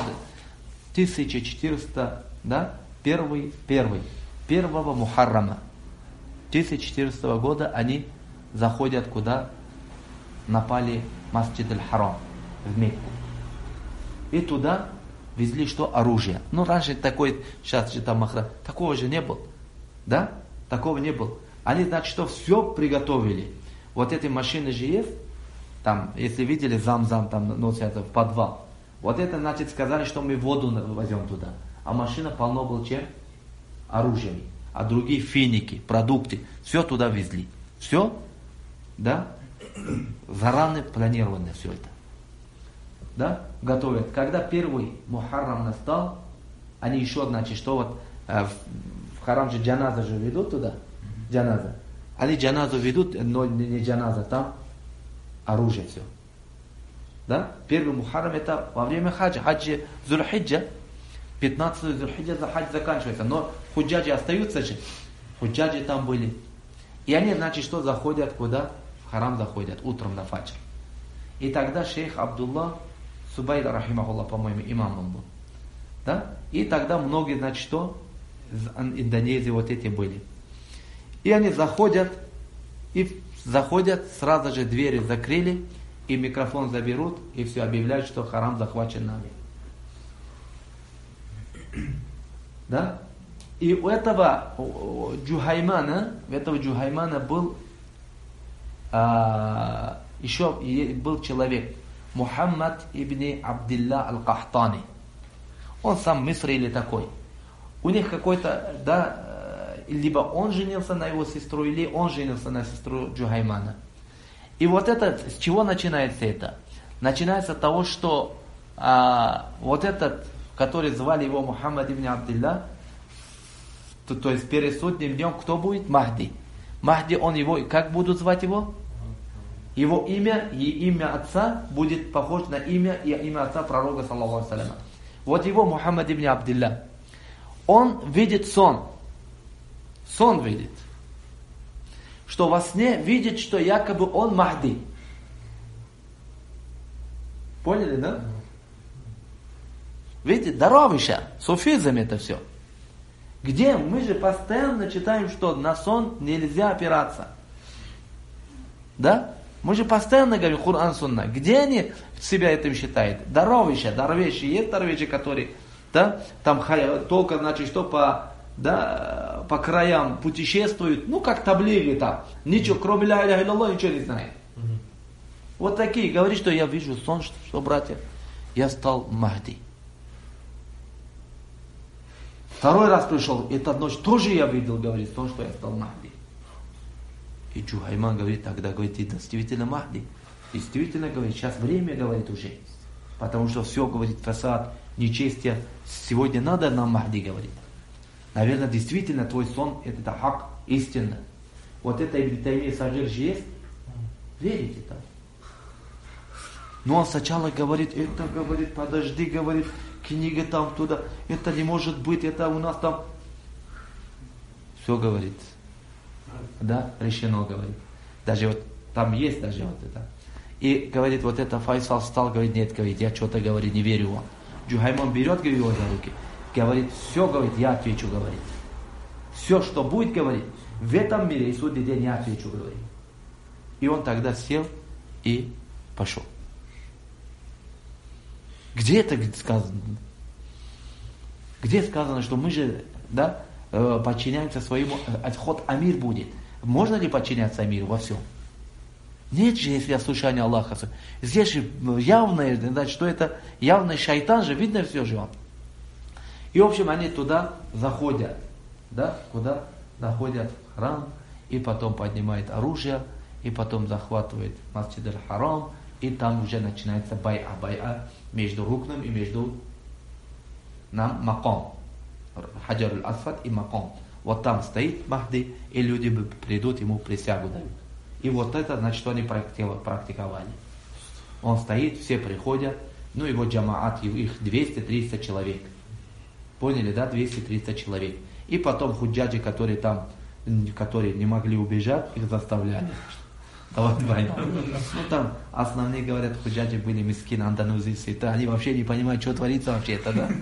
1400, да, 1 Мухаррама 1400 года они заходят куда? Напали Масджид аль-Харам в Мекку. И туда везли что? Оружие. Ну раньше такой, сейчас же там охрана, такого же не было. Да? Такого не было. Они, значит, что все приготовили. Вот эти машины же есть, там, если видели, зам-зам там носят в подвал. Вот это, значит, сказали, что мы воду возьмем туда. А машина полно была чем? Оружием. А другие финики, продукты, все туда везли. Все, да, заранее планировано все это. Да, готовят. Когда первый Мухаррам настал, они еще, значит, что вот в харам же джаназа же ведут туда, джаназа. Они джаназу ведут, но не джаназа, там оружие все. Да? Первый Мухаррам это во время хаджа. Хадж Зульхиджа, 15 Зульхиджа за хадж заканчивается. Но худжаджи остаются же. Худжаджи там были. И они, значит, что заходят куда? В харам заходят, утром на фаджр. И тогда шейх Абдулла Субайд, рахимахуллах, по-моему, имам он был. Да? И тогда многие, значит, что? Из Индонезии вот эти были. И они заходят, сразу же двери закрыли, и микрофон заберут, и все, объявляют, что харам захвачен нами. Да? И у этого Джухаймана был еще был человек, Мухаммад ибн Абдилла аль-Кахтани. Он сам Мисри или такой. У них какой-то, да, либо он женился на его сестру, или он женился на сестру Джухаймана. И вот это, с чего начинается это? Начинается с того, что вот этот, который звали его Мухаммад ибн Абдилла, то есть перед судным днем кто будет? Махди. Махди, он его, как будут звать его? Его имя и имя отца будет похож на имя и имя отца пророка, саллаллаху алейхи ва саллям. Вот его Мухаммад ибн Абдилла. Он видит сон. Сон видит. Что во сне видит, что якобы он Махди. Поняли, да? Видите, даровища, суфизм это все. Где мы же постоянно читаем, что на сон нельзя опираться. Да? Мы же постоянно говорим Кур'ан Сунна. Где они себя этим считают? Даровища есть даровища, которые, да, там только, значит, что по краям путешествуют, ну как таблиги там, ничего, кроме ля иляха илlallah, ничего не знает. Вот такие, говорит, что я вижу сон, что, братья, я стал Махди. Второй раз пришел, эту ночь тоже я видел, говорит, сон, что я стал Махди. И Джухайман говорит, тогда, говорит, ты действительно Махди. Действительно, говорит, сейчас время, говорит, уже. Потому что все, говорит, фасад, нечестие. Сегодня надо нам Махди, говорит. Наверное, действительно, твой сон, это хак, истина. Вот это Ибн Таймия Сагир же есть. Верите там? Но он сначала говорит, это говорит, подожди, говорит, книга там туда, это не может быть, это у нас там. Все говорит. Да, решено, говорит. Даже вот там есть даже вот это. И говорит, вот это Файсал встал, говорит, нет, говорит, я что-то, говорит, не верю вам. Джухаймон берет, говорит, его за руки. Говорит, все, говорит, я отвечу, говорит. Все, что будет, говорит, в этом мире и судный день я отвечу, говорит. И он тогда сел и пошел. Где это сказано? Где сказано, что мы же, да, подчиняемся своему, ход Амир будет. Можно ли подчиняться Амиру во всем? Нет же, если ослушание Аллаха. Здесь же явное, значит, что это явный шайтан же, видно все же он. И, в общем, они туда заходят, да, куда? Заходят в храм, и потом поднимают оружие, и потом захватывает Масджид аль-Харам, и там уже начинается бай'a между рукном и между маком. Хаджар аль-Асвад и маком. Вот там стоит Махди, и люди придут, ему присягу дают. И вот это, значит, что они практиковали. Он стоит, все приходят, ну его джамаат, их 200-300 человек. Поняли, да? 200-300 человек. И потом худжаджи, которые там, которые не могли убежать, их заставляли. Ну там основные, говорят, худжаджи были мискины, андалузийцы, они вообще не понимают, что творится вообще это, да?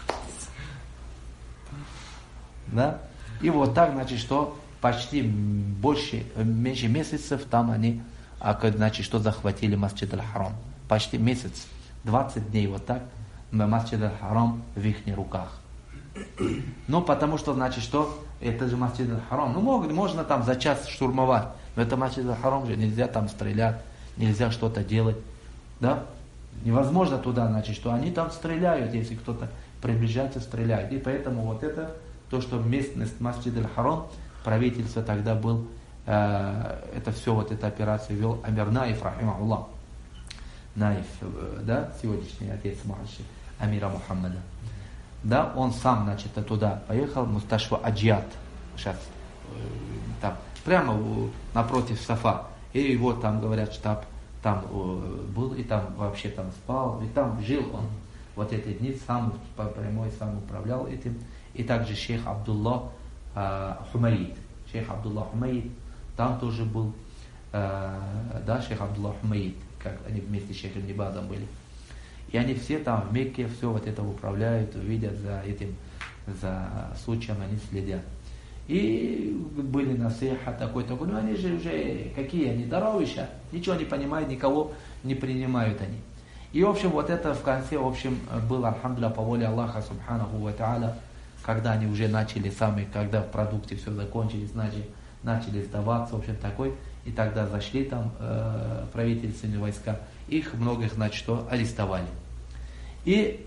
Да? И вот так, значит, что почти меньше месяцев там они, значит, что захватили Масджид аль-Харам. Почти месяц, 20 дней вот так, Масджид аль-Харам в их руках. Ну, потому что, значит, что это же Масджид аль-Харам. Ну, можно там за час штурмовать, но это Масджид аль-Харам же, нельзя там стрелять, нельзя что-то делать, да? Невозможно туда, значит, что они там стреляют, если кто-то приближается, стреляет. И поэтому вот это, то, что местность Масджид аль-Харам, правительство тогда был, это все, вот эту операцию вел Амир Наиф, рахимахуллах. Наиф, да, сегодняшний отец Махаши, Амира Мухаммада. Да, он сам, значит, туда поехал, Мусташва Аджиат, сейчас, там, прямо напротив Сафа. И его там, говорят, штаб там был, и там вообще там спал, и там жил он. Вот эти дни сам прямой сам управлял этим. И также шейх Абдуллах Хумаид. Шейх Абдуллах Хумаид там тоже был, да, шейх Абдуллах Хумаид, как они вместе с шейхом Нибадом были. И они все там в Мекке все вот это управляют, видят за этим, за случаем они следят. И были насыха такой-такой, но они же уже какие, они даровища, ничего не понимают, никого не принимают они. И в общем вот это в конце, в общем, было, альхамдулилля, по воле Аллаха, субханаху ва та'аля, когда они уже начали сами, когда в продукте все закончились, начали сдаваться, в общем, такой, и тогда зашли там правительственные войска, их многих, значит, что арестовали. И,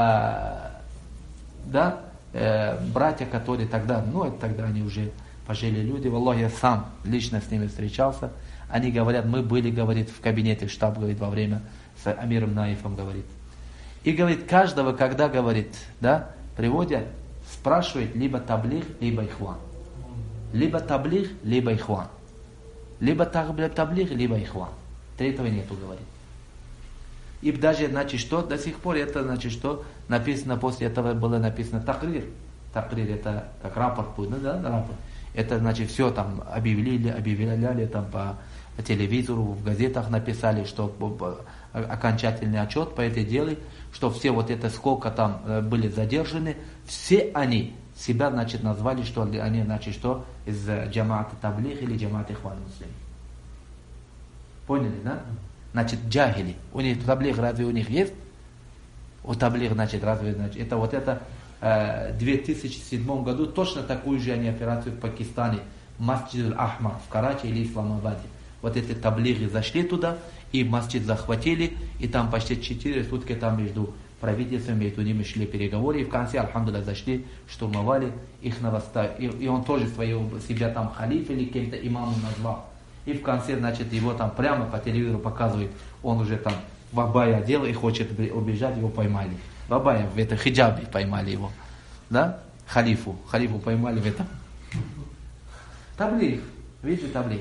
да, братья, которые тогда, ну, это тогда они уже пожили люди, валлах, я сам лично с ними встречался, они говорят, мы были, говорит, в кабинете штаб, говорит, во время с Амиром Наифом, говорит. И, говорит, каждого, когда, говорит, да, приводят, спрашивает либо таблих, либо ихван. Либо таблих, либо ихван. Либо таблих, либо ихван. Третьего нету, говорит. И даже, значит, что до сих пор это, значит, что написано, после этого было написано такрир. Такрир это как рапорт будет, да, рапорт. Это, значит, все там объявляли там по телевизору, в газетах написали, что окончательный отчет по этой делу, что все вот это, сколько там были задержаны, все они себя, значит, назвали, что они, значит, что из джамаата таблих или джамаата ихван муслим. Поняли, да? Значит, джахили. У них таблих разве у них есть? У таблих, значит, разве, значит, это вот это в 2007 году точно такую же они операцию в Пакистане, Масджид аль-Ахмар в Карачи или Исламабаде. Вот эти таблиги зашли туда, и масджид захватили, и там почти 4 сутки там между правительством, между ними шли переговоры, и в конце, альхамдулилля, зашли, штурмовали их и он тоже себя там халиф или кем-то имамом назвал. И в конце, значит, его там прямо по телевизору показывает, он уже там в абае одел и хочет убежать, его поймали. В абае, в этом хиджабе поймали его. Да? Халифу поймали в этом. Таблих. Видите, таблих.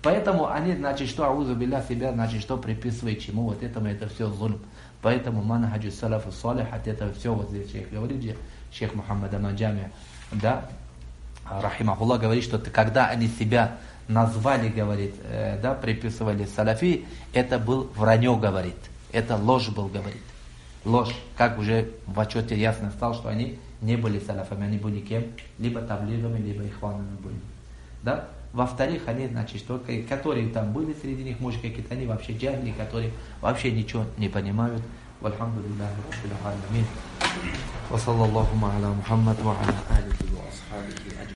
Поэтому они, значит, что аузу билля себя, значит, что приписывают чему, вот этому это все зульм. Поэтому манхаджу салафу салихат, это все вот здесь шейх говорит, шейх Мухаммад Амаджами, да, рахимахуллах, говорит, что когда они себя назвали, говорит, да, приписывали салафи, это был вранье, говорит, это ложь был, говорит, ложь, как уже в отчете ясно стало, что они не были салафами, они были кем? Либо таблигами, либо ихванами были, да. Во-вторых, они, значит, что, которые там были среди них, может, какие-то они вообще джахли, которые вообще ничего не понимают. Вальхамдулиллахи раббил аламин. Ва саллаллаху аля Мухаммад ва аля алихи ва асхабихи.